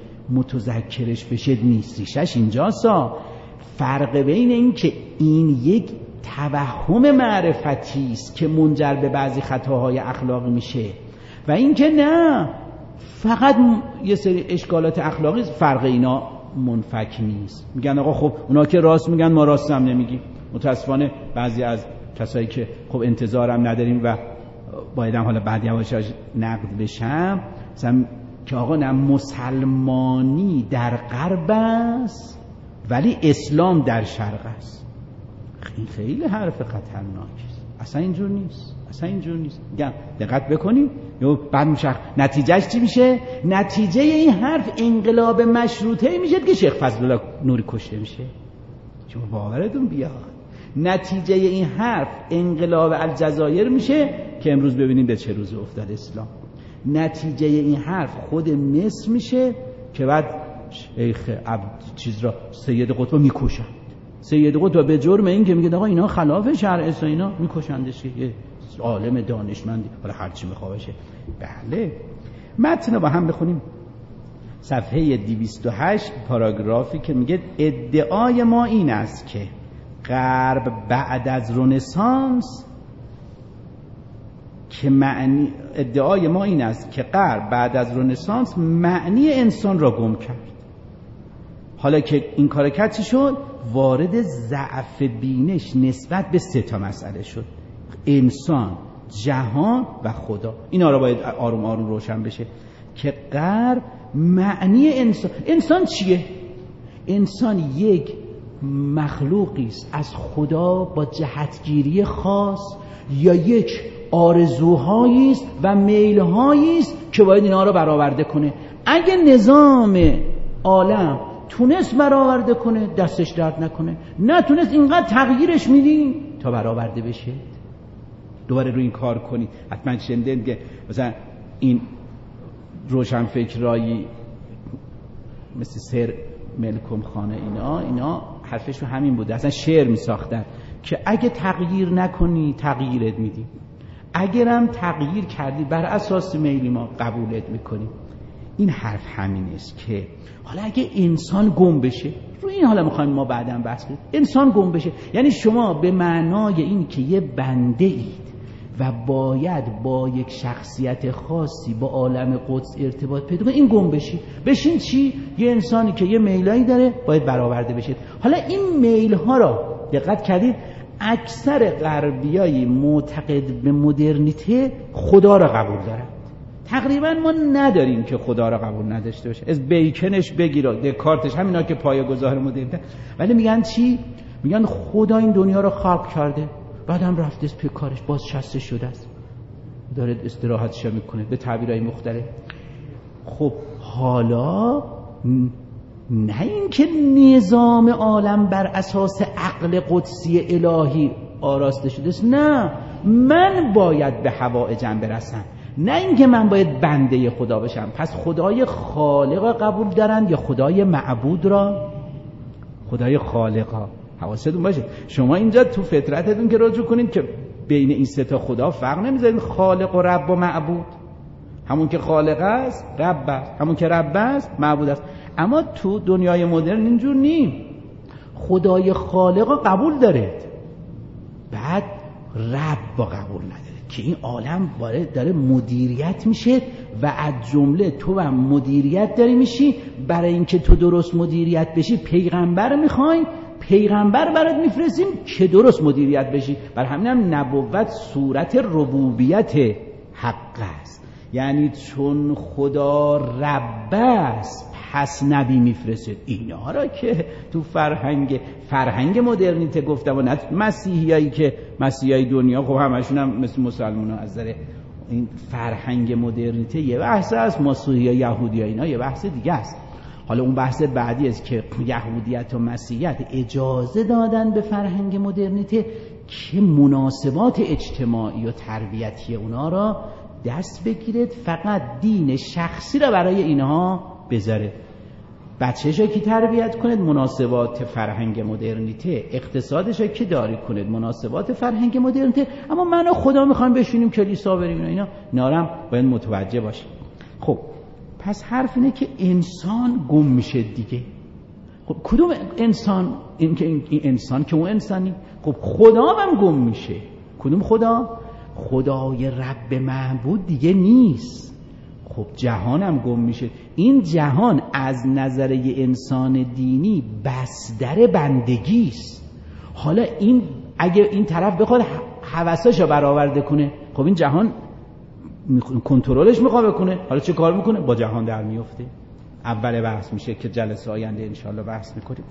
متذکرش بشه نیست. ریشش اینجاست. فرق بین این که این یک توهم معرفتی است که منجر به بعضی خطاهای اخلاقی میشه و اینکه نه فقط یه سری اشکالات اخلاقی، فرق اینا منفک نیست. میگن آقا خب اونا که راست میگن ما راست هم نمیگیم. متاسفانه بعضی از کسایی که خب انتظارم نداریم و بایدم حالا بعد یواش نقد بشم مثلا که آقا نه مسلمانی در غرب است ولی اسلام در شرق است. این خیلی حرف خطرناکی است. اصلا اینجور نیست، اصلا اینجور نیست. میگم دقت بکنید بعد نتیجهش چی میشه؟ نتیجه این حرف انقلاب مشروطه میشه که شیخ فضلالله نوری کشته میشه. شما باورتون بیاد نتیجه این حرف انقلاب الجزایر میشه که امروز ببینیم به چه روز افتاد اسلام. نتیجه این حرف خود مصر میشه که بعد شیخ چیز را سید قطب میکشن. سید قطب به جرم این که میگه آقا اینا خلاف شرع است اینا میکشندش، یه عالم دانشمندی حالا هر چی میخواد بشه. بله متن رو با هم بخونیم. صفحه 208 پاراگرافی که میگه ادعای ما این است که غرب بعد از رنسانس که ادعای ما این است که غرب بعد از رنسانس معنی انسان را گم کرد. حالا که این کار کرد چی شد؟ وارد ضعف بینش نسبت به 3 مسئله شد: انسان، جهان و خدا. اینا را باید آروم آروم روشن بشه که غرب معنی انسان چیه؟ انسان یک مخلوقی است از خدا با جهتگیری خاص یا یک آرزوهایی است و میلهایی است که باید اینا رو برآورده کنه. اگه نظام عالم تونست برآورده کنه دستش درد نکنه، نتونست اینقدر تغییرش میدیم تا برآورده بشه. دوباره روی این کار کنید. حتما شنیدین که مثلا این روشنفکرایی مثل سر ملکم خانه اینا حرفشون همین بوده. اصلا شعر میساختن که اگه تغییر نکنی تغییرت میدیم، اگرم تغییر کردی بر اساس میل ما قبولت میکنیم. این حرف همین است که حالا اگه انسان گم بشه، روی این حالا میخوایم ما بعداً بحث کنیم، انسان گم بشه یعنی شما به معنای این که یه بنده اید و باید با یک شخصیت خاصی با عالم قدس ارتباط پیدا کنید، این گم بشین چی؟ یه انسانی که یه میلایی داره باید برآورده بشه. حالا این میل‌ها را دقت کردید اکثر غربیای معتقد به مدرنیته خدا را قبول دارن. تقریبا ما نداریم که خدا را قبول نداشته باشه. از بیکنش بگیر دکارتش همینا که پایه‌گذار مدرنیته، ولی میگن چی؟ میگن خدا این دنیا را خلق کرده بعدم رفته از کارش باز شسته شده است داره استراحتش میکنه به تعبیرهای مختلف. خب حالا نه اینکه نظام عالم بر اساس عقل قدسی الهی آراسته شده است، نه من باید به حوائجم برسم، نه اینکه من باید بنده خدا بشم. پس خدای خالق را قبول دارن یا خدای معبود را؟ خدای خالق ها. حواستون باشه شما اینجا تو فطرتتون که رجوع کنید که بین این 3 خدا فرق نمیذارید، خالق و رب و معبود. همون که خالق است رب است، همون که رب است معبود است. اما تو دنیای مدرن اینجور نیم. خدای خالق را قبول دارید بعد رب با قبول نداره که این عالم داره مدیریت میشه و از جمله تو هم مدیریت داری میشی. برای اینکه تو درست مدیریت بشی پیغمبر میخواین، پیغمبر برات میفرستیم که درست مدیریت بشی. بر همین هم نبوت صورت ربوبیت حق است، یعنی چون خدا رب است پس نبی میفرسته. اینا را که تو فرهنگ مدرنیته گفتم و نه مسیحیایی که مسیحیای دنیا خب همشون هم مثل مسلمان ها از داره این فرهنگ مدرنیته یه بحث است، مسیحی یا یهودی ها اینا یه بحث دیگه است. حالا اون بحث بعدی است که یهودیت و مسیحیت اجازه دادن به فرهنگ مدرنیته که مناسبات اجتماعی و تربیتی اونا را دست بگیرید، فقط دین شخصی را برای اینها بذاره. بچه‌شو کی تربیت کنید؟ مناسبات فرهنگ مدرنیته. اقتصادشو کی داری کنید؟ مناسبات فرهنگ مدرنیته. اما من و خدا میخوایم بشینیم کلیسا بریم اینا نارم باید متوجه باشیم. خب پس حرف اینه که انسان گم میشه دیگه. خب کدوم انسان؟ این انسان که اون انسانی. خب خدا هم گم میشه. کدوم خدا؟ خدای رب معبود دیگه نیست. خب جهان هم گم میشه. این جهان از نظر یه انسان دینی بستر بندگیست. حالا این اگه این طرف بخواد هوساشو برآورده کنه، خب این جهان کنترلش میخواد بکنه، حالا چه کار میکنه؟ با جهان در میفته. اول بحث میشه که جلسه آینده انشالله بحث میکنیم.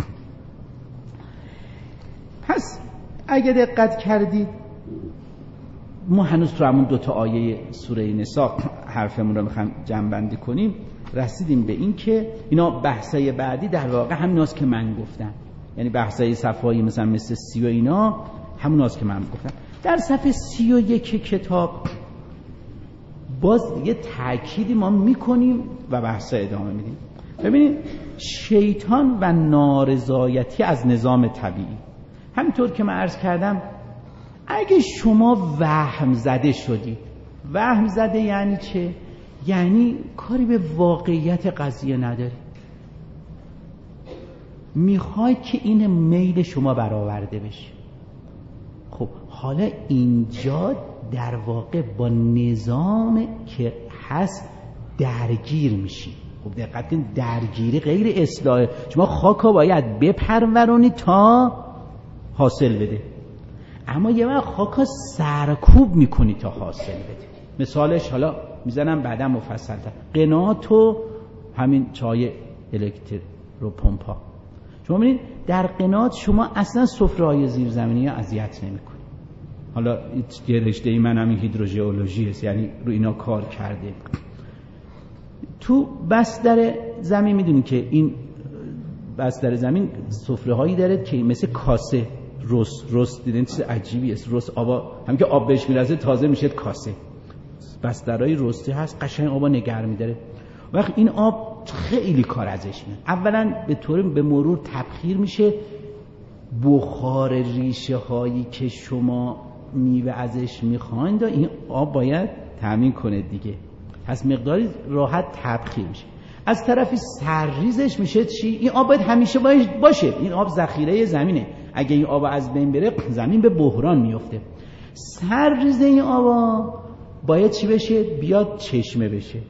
پس اگه دقت کردید ما هنوز تو همون 2 آیه سوره نساء حرفمون رو میخوایم جمع بندی کنیم. رسیدیم به این که اینا بحثای بعدی در واقع همیناست که من گفتم، یعنی بحثای صفحه‌ای مثل 30 و اینا هموناست که من گفتم. در صفحه 31 کتاب باز یه تأکیدی ما میکنیم و بحث ادامه میدیم. ببینید شیطان و نارضایتی از نظام طبیعی، همینطور که من عرض کردم اگه شما وهم زده شدید، وهم زده یعنی چه؟ یعنی کاری به واقعیت قضیه نداری، میخواید که این میل شما برآورده بشه. خب حالا اینجا در واقع با نظام که هست درگیر میشی. خب دقت کنید درگیری غیر اصلاحه. شما خاکا باید بپرورونی تا حاصل بده، اما یه وقت خاکا سرکوب میکنی تا حاصل بده. مثالش حالا میزنم بعدا مفصل‌تر. قنات و همین چای الکترو پمپا. شما ببینید در قنات شما اصلا سفره‌های زیرزمینی ها اذیت نمی‌کنی. حالا یه رشته من همین هیدروژئولوژی است، یعنی رو اینا کار کرده. تو بستر زمین میدونید که این بستر زمین سفره‌هایی داره که مثل کاسه رست دیدین چیز عجیبی است. رست آبا هم که آب بهش میرسه تازه میشه کاسه. بسترهای رستی هست قشنگ آبا نگه می‌داره. وقت این آب خیلی کار ازش میاد. اولا به طور به مرور تبخیر میشه، بخار ریشه هایی که شما میوه ازش میخواین این آب باید تامین کنه دیگه، پس مقداری راحت تبخیر میشه. از طرفی سرریزش میشه چی؟ این آب باید همیشه باشه. این آب ذخیره زمینه، اگه این آب از بین بره زمین به بحران میفته. سرریز این آب باید چی بشه؟ بیاد چشمه بشه.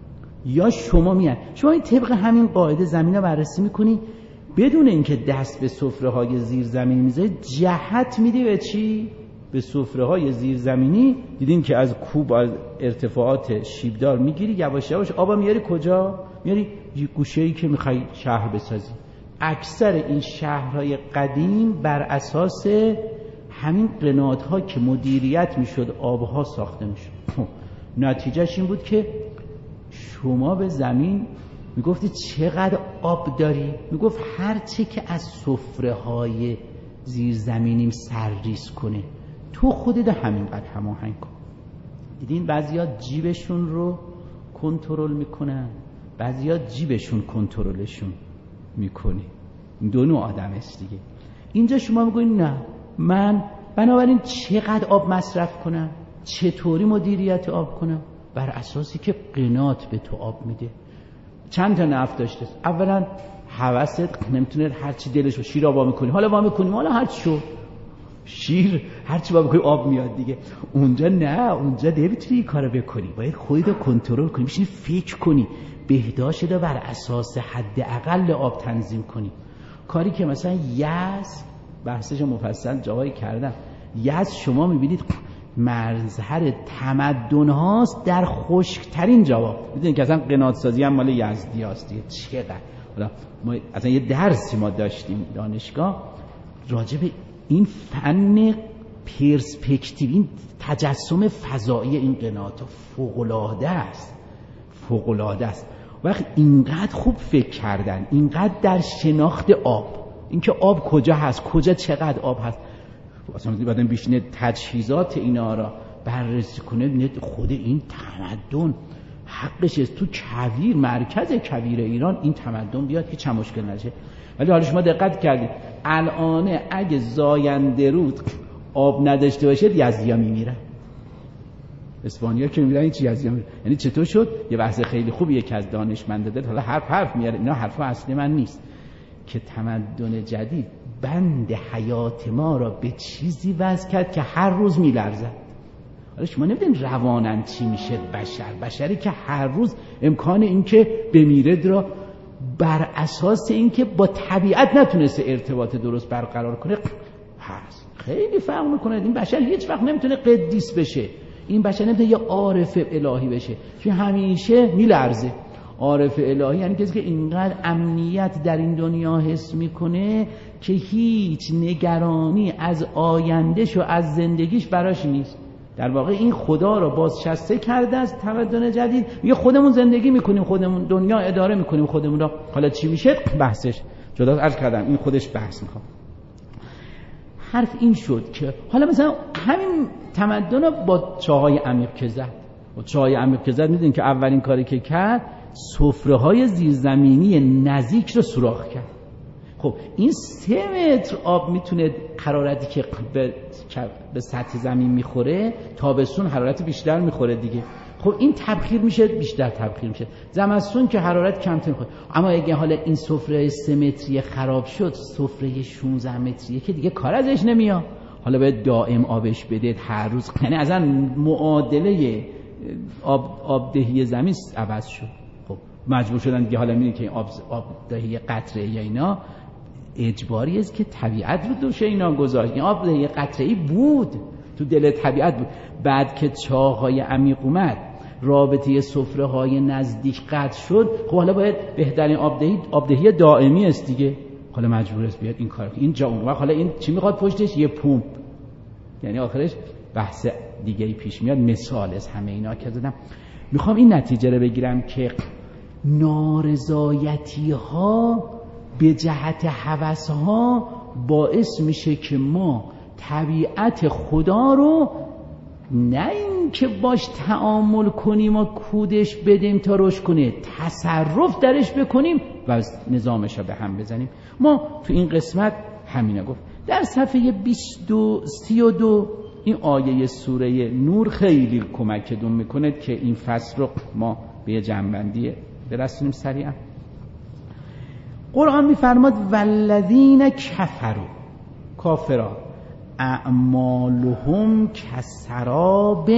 یا شما این طبق همین قاعده زمین رو بررسی میکنی بدون اینکه دست به سفره های زیرزمینی میذاری، جهت میدی به چی؟ به سفره های زیرزمینی. دیدین که از کوب از ارتفاعات شیبدار میگیری، یواش یواش آبا میاری کجا؟ میاری یه گوشه‌ای که میخوای شهر بسازی. اکثر این شهرهای قدیم بر اساس همین قنات ها که مدیریت میشد آبها ساخته میشد. نتیجهش این بود که شما به زمین میگفتی چقدر آب داری؟ میگفت هرچی که از سفره های زیرزمینیم سرریز کنه تو خودت همینقدر هماهنگ کن. دیدین بعضیا جیبشون رو کنترل میکنن، بعضیا جیبشون کنترلشون میکنه. این دو نوع آدم است دیگه. اینجا شما میگوین نه، من بنابراین چقدر آب مصرف کنم، چطوری مدیریت آب کنم؟ بر اساسی که قنات به تو آب میده. چند تا نفع داشته. اولا حواست نمیتونه هر چی دلش شیر آب میکنی، حالا وا میکنیم حالا هر چی شد شیر هر چی وا میکنی آب میاد دیگه. اونجا نه، اونجا نمیتونی این کارو بکنی، باید خودت رو کنترل کنی، بشینی فکر کنی، بهداشت رو بر اساس حداقل آب تنظیم کنی. کاری که مثلا یزد بحثش مفصل جایی کردم. یزد شما میبینید مظهر تمدن هاست در خشکترین جاها. میدونید که اصلا قنات سازی هم مال یزدی هاست دیگه. چقدر حالا ما اصلا یه درسی ما داشتیم دانشگاه راجع به این فن پرسپکتیو، این تجسم فضایی این قنات فوق‌العاده است، فوق‌العاده است. وقت اینقدر خوب فکر کردن، اینقدر در شناخت آب، اینکه آب کجا هست، کجا چقدر آب هست، اصلا بعدن بیشتر تجهیزات اینا را بررسی کنه. خود این تمدن حقش است تو کویر، مرکز کویر ایران این تمدن بیاد که چه مشکل نشه. ولی حالا شما دقت کردید الان اگه زاینده رود آب نداشته باشه یزدیا میمیرن، اسپانیا که میمیرن، این چی یزدیا میمیرن. یعنی چطور شد؟ یه بحث خیلی خوبی یکی از دانشمندا داد، حالا حرف میاره، اینا حرفا اصلی من نیست. که تمدن جدید بند حیات ما را به چیزی وضع کرد که هر روز میلرزد. حالا شما نمیدونید روانن چی میشه بشری که هر روز امکان این که بمیره را بر اساس این که با طبیعت نتونسته ارتباط درست برقرار کنه هست. خیلی فرق میکنه. این بشر هیچ وقت نمیتونه قدیس بشه، این بشر نمیتونه یه عارف الهی بشه، چون همیشه میلرزه. عارف الهی یعنی کسی که اینقدر امنیت در این دنیا حس میکنه که هیچ نگرانی از آیندهش و از زندگیش براش نیست. در واقع این خدا رو بازنشسته کرده از تمدن جدید، میگه خودمون زندگی میکنیم، خودمون دنیا اداره میکنیم خودمون را. حالا چی میشه بحثش جدا عرض کردم، این خودش بحث میخوام. حرف این شد که حالا مثلا همین تمدن رو با چاهای عمیق که زد، با چاهای عمیق که زد میدونین که اولین کاری که کرد سفره های زیرزمینی نزدیک رو سوراخ کرد. خب این 3 متر آب میتونه حرارتی که به سطح زمین میخوره تابستون حرارت بیشتر میخوره دیگه. خب این تبخیر میشه، بیشتر تبخیر میشه. زمستون که حرارت کمتر میخوره. اما اگه حالا این سفره 3 متری خراب شد، سفره 16 متری که دیگه کار ازش نمیاد. حالا باید دائم آبش بدید هر روز، یعنی اصلا معادله آبدهی زمین عوض شد. خب مجبور شدن دیگه، حالا میبینید که این آبدهی قطره یا اینا اجباری است که طبیعت رو دوش اینا گذاشت. این آبدهی قطره‌ای بود تو دل طبیعت بود. بعد که چاهای عمیق اومد، رابطه سفره‌های نزدیک قطع شد، خب حالا باید بهترین آبدهی دائمی است دیگه. حالا مجبور است بیاد این کار. این جا اون وقت حالا این چی میخواد پشتش؟ یه پمپ. یعنی آخرش بحث دیگه‌ای پیش میاد. مثال از همه اینا که زدم میخوام این نتیجه رو بگیرم که نارضایتی‌ها به جهت هوس‌ها باعث میشه که ما طبیعت خدا رو نه این که باش تعامل کنیم و کودش بدیم تا رشد کنه، تصرف درش بکنیم و نظامش رو به هم بزنیم. ما تو این قسمت همینه گفت. در صفحه 32 این آیه سوره نور خیلی کمکتون میکنه که این فصل رو ما به جنبندی برسونیم سریعا. قرآن میفرماد والذین کفروا، کافران، اعمالهم کسراب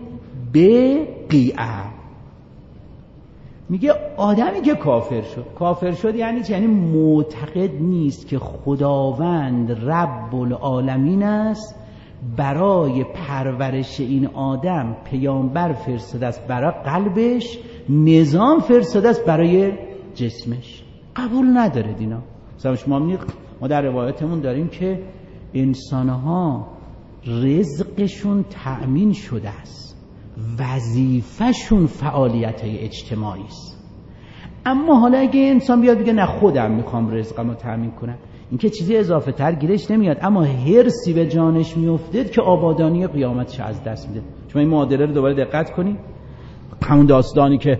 بقیعة. میگه آدمی که کافر شد یعنی چه؟ یعنی معتقد نیست که خداوند رب العالمین است، برای پرورش این آدم پیامبر فرستاده است برای قلبش، نظام فرستاده است برای جسمش. قبول نداره دینا. مثلا شما ما در روایتمون داریم که انسانها رزقشون تأمین شده است، وظیفه‌شون فعالیت اجتماعی است. اما حالا اگه انسان بیاد بگه نه خودم میخوام رزقمو تأمین کنم، این که چیزی اضافه تر گیرش نمیاد، اما هرسی به جانش میافتد که آبادانی قیامتش از دست میده. شما این معادله رو دوباره دقت کنید. همون داستانی که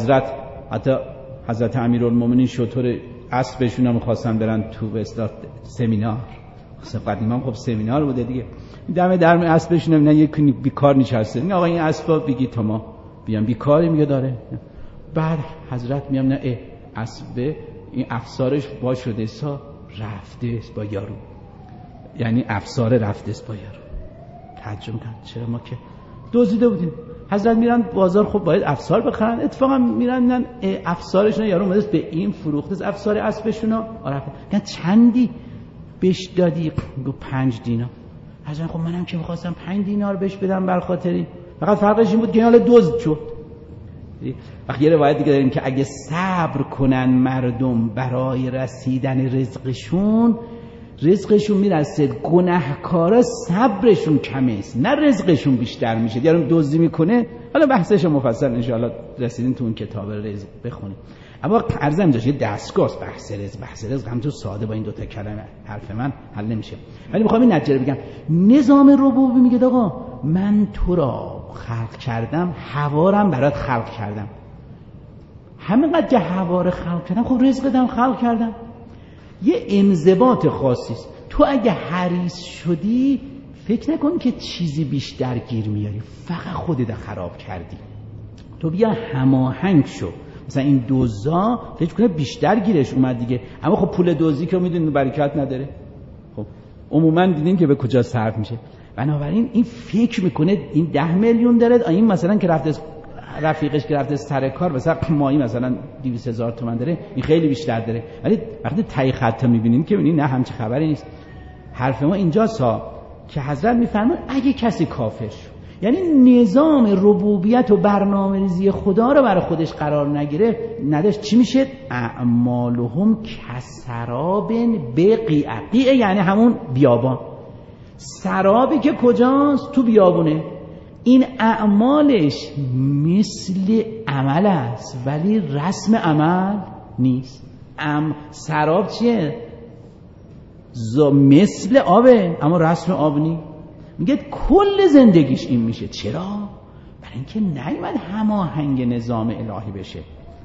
حضرت امیرالمومنین شطور اسبشون هم خواستن برن تو به اصطلاح سمینار، قدیما خب سمینار بوده دیگه، دم در اسبشون میبینن یک بیکار نشسته، میگه آقا این اسبا بگی تا ما بیام. بیکاری میگه داره. بعد حضرت میام نه اسب این افسارش با شده سا رفته است با یارو، یعنی افسار رفته است با یارو. تعجب کردن چرا ما که دزدیده بودیم. حضرت میرن بازار، خب باید افسار بخرن، اتفاقا میرن افسارشون یارو اومده به این فروخته از افسار اسبشون آره چندی بهش دادی؟ گو 5 دینار. حضرت خب منم که می‌خواستم 5 دینار بهش بدم بر خاطری، فقط فرقش این بود که حالا دزد شد. وقتی یه روایت دیگه داریم که اگه صبر کنن مردم برای رسیدن رزقشون میرسه، گناهکارا صبرشون کمه است نه رزقشون بیشتر میشه. یارو دزدی میکنه، حالا بحثش مفصل ان شاء الله رسیدین تو اون کتاب رزق بخونید. اما عرضم داشت یه دستگاه بحث رزق هم تو ساده با این 2 کلمه حرف من حل نمیشه. ولی میخوام این نتیجه بگم. نظام ربوبی میگه آقا من تو را خلق کردم، هوارم برات خلق کردم. همینقدر که هوا رو خلق کردم، خب رزقتم خلق کردم. یه انضباط خاصی است. تو اگه حریص شدی فکر نکن که چیزی بیشتر گیر میاری، فقط خودت خراب کردی. تو بیا هماهنگ شو مثلا این دوزا فکر کنه بیشتر گیرش اومد دیگه، اما خب پول دوزی که میدونید برکت نداره، خب عموما دیدین که به کجا صرف میشه. بنابراین این فکر میکنه این 10 میلیون داره، این مثلا که رفته رفیقش که رفته سر کار مثلا ماهی مثلا 200,000 تومان داره، این خیلی بیشتر داره. ولی وقتی تای خط میبینین که میبینین نه همچین خبری نیست. حرف ما اینجاست که حضرت میفرمان اگه کسی کافر شد، یعنی نظام ربوبیت و برنامه‌ریزی خدا رو برای خودش قرار نگیره نداشت، چی میشه؟ اعمالهم کسراب بقیع، یعنی همون بیابان. سرابی که کجاست؟ تو بیابونه. این اعمالش مثل عمل است ولی رسم عمل نیست. سراب چیه؟ مثل آبه اما رسم آب نیست. میگه کل زندگیش این میشه. چرا؟ برای اینکه نیومد هماهنگ نظام الهی بشه.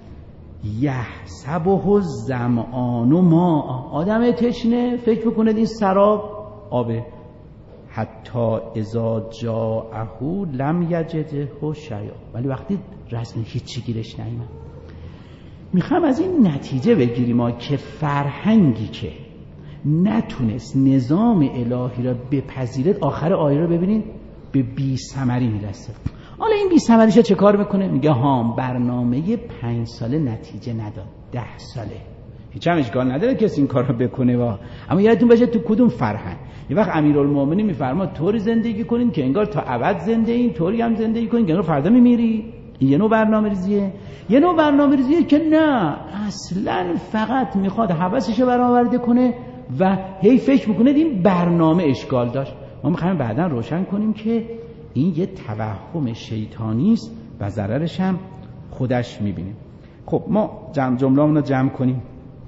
یحسبه الظمآن ماء، آدم تشنه فکر بکنه این سراب آبه، حتی اذا جاءه لم یجده شیئا، ولی وقتی رسم هیچی گیرش نیامد. میخوام از این نتیجه بگیریم ما که فرهنگی که نتونست نظام الهی را بپذیرد، آخر آیه رو ببینید به بی ثمری میرسه. حالا این بی ثمریش چه کار میکنه؟ میگه برنامه 5 ساله نتیجه نداد، 10 ساله هیچ هم اشکال نداره کسی این کار رو بکنه اما یادتون باشه تو کدوم فرهنگ. یه وقت امیرالمومنین میفرما طوری زندگی کنین که انگار تا ابد زنده این، طوری هم زندگی کنین که انگار فردا میمیری. این یه نوع برنامه‌ریزیه. یه نوع برنامه‌ریزیه که نه، اصلاً فقط میخواد حواسش رو برآورده کنه و هی فکر میکنه این برنامه اشکال داشت. ما میخوایم بعداً روشن کنیم که این یه توهم شیطانی است و ضررش هم خودش میبینیم. خب ما جمله‌مون رو جمع کنیم.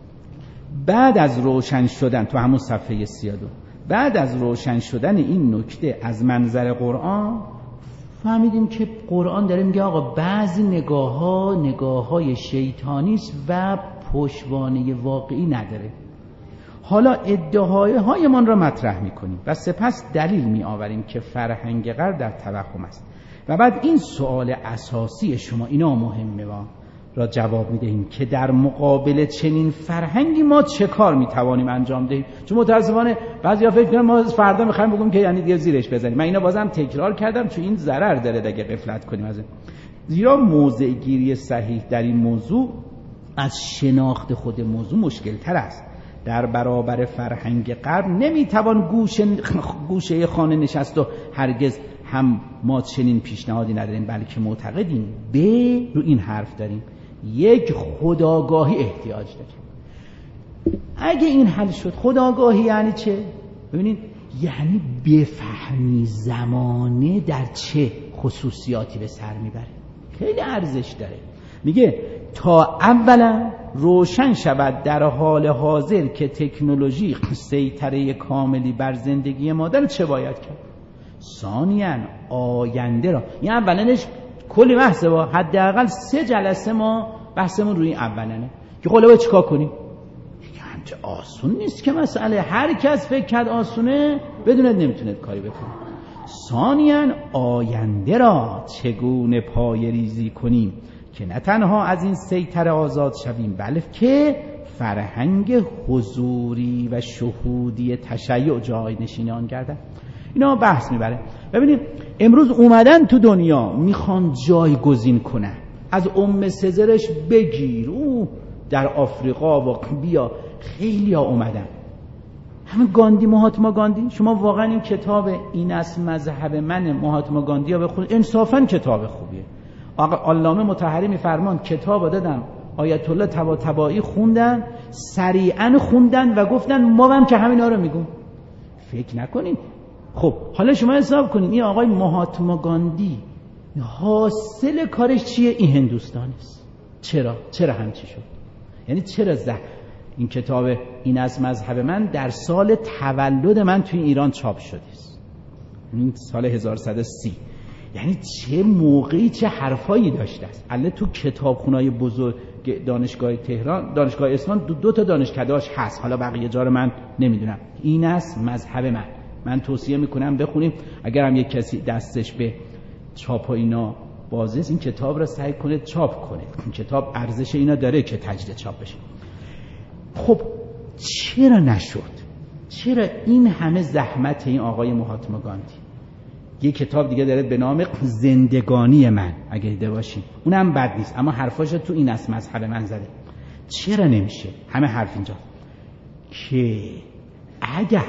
بعد از روشن شدن تو همون صفحه 32، بعد از روشن شدن این نکته از منظر قرآن، فهمیدیم که قرآن داره میگه آقا بعضی نگاه‌های شیطانی است و پشتوانه واقعی نداره. حالا ادعاهای من را مطرح میکنیم و سپس دلیل میآوریم که فرهنگ غرب در توهم است و بعد این سوال اساسی شما اینا مهمه را جواب میدهیم که در مقابل چنین فرهنگی ما چه کار میتوانیم انجام دهیم. چون متاسفانه بعضیا فکر کنن ما فردا میخوایم بگیم که یعنی دیگه زیرش بزنیم. من اینا بازم تکرار کردم چون این ضرر داره اگه غفلت کنیم از این. زیرا موضع گیری صحیح در این موضوع از شناخت خود موضوع مشکل تر است. در برابر فرهنگ غرب نمیتوان گوشه خانه نشست و هرگز هم ما چنین پیشنهادی نداریم، بلکه معتقدیم رو این حرف داریم یک خودآگاهی احتیاج داریم. اگه این حل شد، خودآگاهی یعنی چه؟ ببینید یعنی بفهمی زمانه در چه خصوصیاتی به سر میبره. خیلی ارزش داره. میگه تا اولا روشن شود در حال حاضر که تکنولوژی سیطره کاملی بر زندگی ما داره، چه باید کرد؟ ثانیاً آینده را، این اولنش کلی بحثه با حداقل 3 جلسه ما بحثمون روی این اولنه که خب باید چیکار کنیم. همچه آسون نیست که مسئله، هر کس فکر کرد آسونه بدوند نمیتونه کاری بکنه. ثانیاً آینده را چگونه پایه‌ریزی کنیم که نه تنها از این سیطره آزاد شویم بلکه فرهنگ حضوری و شهودی تشیع جای نشین آن گردد. اینا بحث میبره. ببینید امروز اومدن تو دنیا میخوان جایگزین کنن، از سزرش بگیر او در آفریقا و بیا، خیلی ها اومدن. همه گاندی، مهاتما گاندی، شما واقعا این کتاب این است مذهب من مهاتما گاندی ها بخونید، انصافا کتاب خوبیه. علامه مطهری میفرمان کتاب دادم آیت الله طباطبایی خوندن، سریعا خوندن و گفتن ما هم که همینا رو میگم. فکر نکنید. خب حالا شما حساب کنید این آقای مهاتما گاندی حاصل کارش چیه؟ این هندوستان است. چرا همچی شد؟ یعنی چرا این کتاب این از مذهب من در سال تولد من توی ایران چاپ شده است، این سال 1130. یعنی چه موقعی چه حرفایی داشته است. البته تو کتابخونه‌های بزرگ دانشگاه تهران، دانشگاه اصفهان 2 تا دانشکده‌اش هست، حالا بقیه جا رو من نمیدونم. این است مذهب من توصیه میکنم بخونیم. اگر هم یک کسی دستش به چاپ و اینا بازرس این کتاب را سعی کنه چاپ کنه. این کتاب ارزش اینا داره که تجدید چاپ بشه. خب چرا نشد؟ چرا این همه زحمت این آقای مهاتما گاندی؟ یه کتاب دیگه داره به نام زندگانی من، اگه دیده باشید، اونم بد نیست، اما حرفاش تو این از مذهب من زده. چرا نمیشه؟ همه حرف اینجا که اگر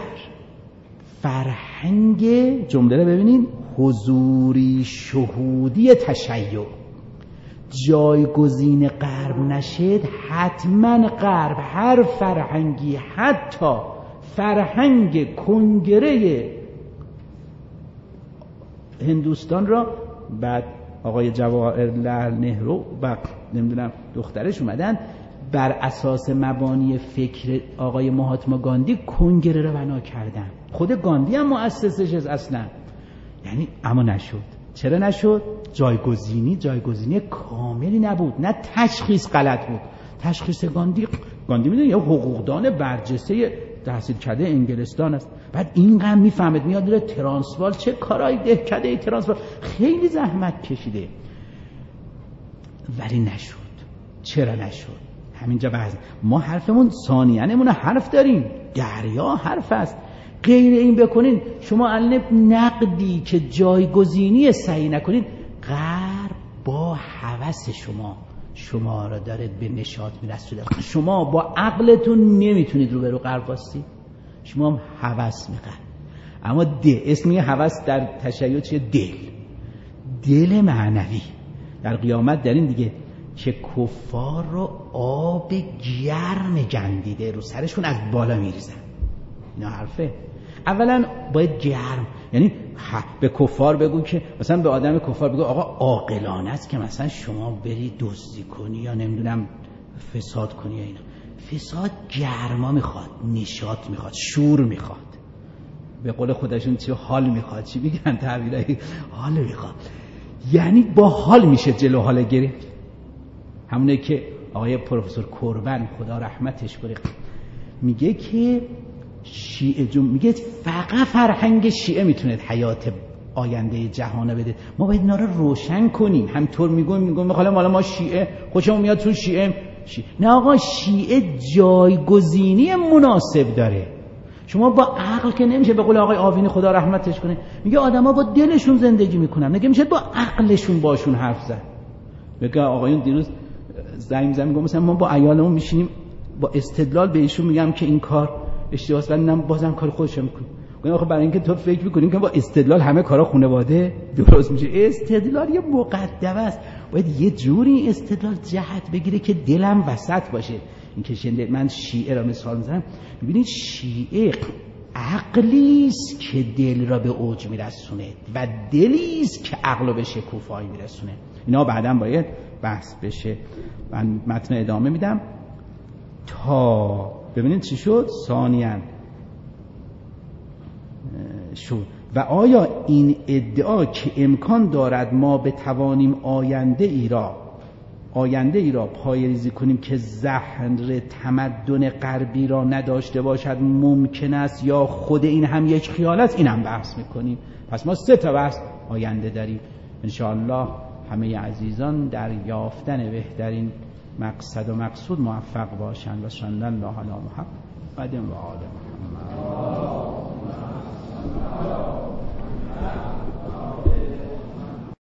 فرهنگ جمله رو ببینین، حضوری شهودی تشیع جایگزین غرب نشد، حتما غرب هر فرهنگی، حتی فرهنگ کنگره هندوستان را، بعد آقای جواهرلال نهرو و نمیدونم دخترش اومدن بر اساس مبانی فکر آقای مهاتما گاندی کنگره را بنا کردن. خود گاندی هم مؤسسش اصلا، یعنی اما نشد. چرا نشد؟ جایگزینی کاملی نبود، نه تشخیص غلط بود. تشخیص گاندی میدونی یه حقوقدان برجسته تحصیل کرده انگلستان است، بعد اینقدر میفهمد، میاد میره ترانسوال، چه کارهای دهکده ترانسوال، خیلی زحمت کشیده ولی نشد. چرا نشد؟ همینجا بحث. ما حرفمون ثانیانمون حرف داریم، دریا حرف است. غیر این بکنین شما الان نقدی که جایگزینی صحیح نکنین، غرب با هوس شما را داره به نشاط میرسونه. شما با عقلتون نمیتونید رو به رو غرب واسید، شما هم هوس میخواد. اما اسم یه هوس در تشیع چیه؟ دل معنوی. در قیامت دارین دیگه که کفار رو آب گرم گندیده رو سرشون از بالا میریزن. اینا حرفه. اولا باید گرم، یعنی به کفار بگو که مثلا به آدم کفار بگو آقا عاقلانه است که مثلا شما بری دزدی کنی یا نمیدونم فساد کنی یا اینا. فساد گرما میخواد، نشاط میخواد، شور میخواد، به قول خودشون چی حال میخواد، چی میگن تعبیرای حال میخواد، یعنی با حال میشه جلو حال گرفت. همونه که آقای پروفسور کوربن خدا رحمتش کنه میگه که شیعه میگه فقط فرهنگ شیعه میتونه حیات آینده جهانه بده. ما باید اینا رو روشن کنیم. همطور میگم حالا ما شیعه خوشمون میاد تو شیعه. نه آقا، شیعه جایگزینی مناسب داره. شما با عقل که نمیشه. به قول آقای آوینی خدا رحمتش کنه میگه آدما با دلشون زندگی میکنن، نگه میشه با عقلشون باشون حرف زد. میگه آقایون دیروز زنگ میگم مثلا ما با عیالمون میشینیم با استدلال بهشون میگم که این کار اشتباهه، ولی من بازم کار خودشم میکنم. میگم آخه برای اینکه تو فکر میکنیم که با استدلال همه کارا خانواده درست میشه. استدلال یه مقدمه است، باید یه جوری استدلال جهت بگیره که دلم وسط باشه. این که شنده من شیعه را مثال میزنم، ببینید شیعه عقلی است که دل را به اوج میرسونه و دلی است که عقل را به شکوفایی میرسونه. اینا بعداً باید بحث بشه. من متن ادامه میدم تا ببینید چی شد. ثانیاً شد و آیا این ادعا که امکان دارد ما بتوانیم آینده ای را پایه‌ریزی کنیم که زهر تمدن غربی را نداشته باشد ممکن است یا خود این هم یک خیال است، این هم بحث میکنیم. پس ما 3 تا بحث آینده داریم. انشاءالله همه عزیزان در یافتن بهترین مقصد و مقصود موفق باشند و صلی الله علی محمد و آل محمد.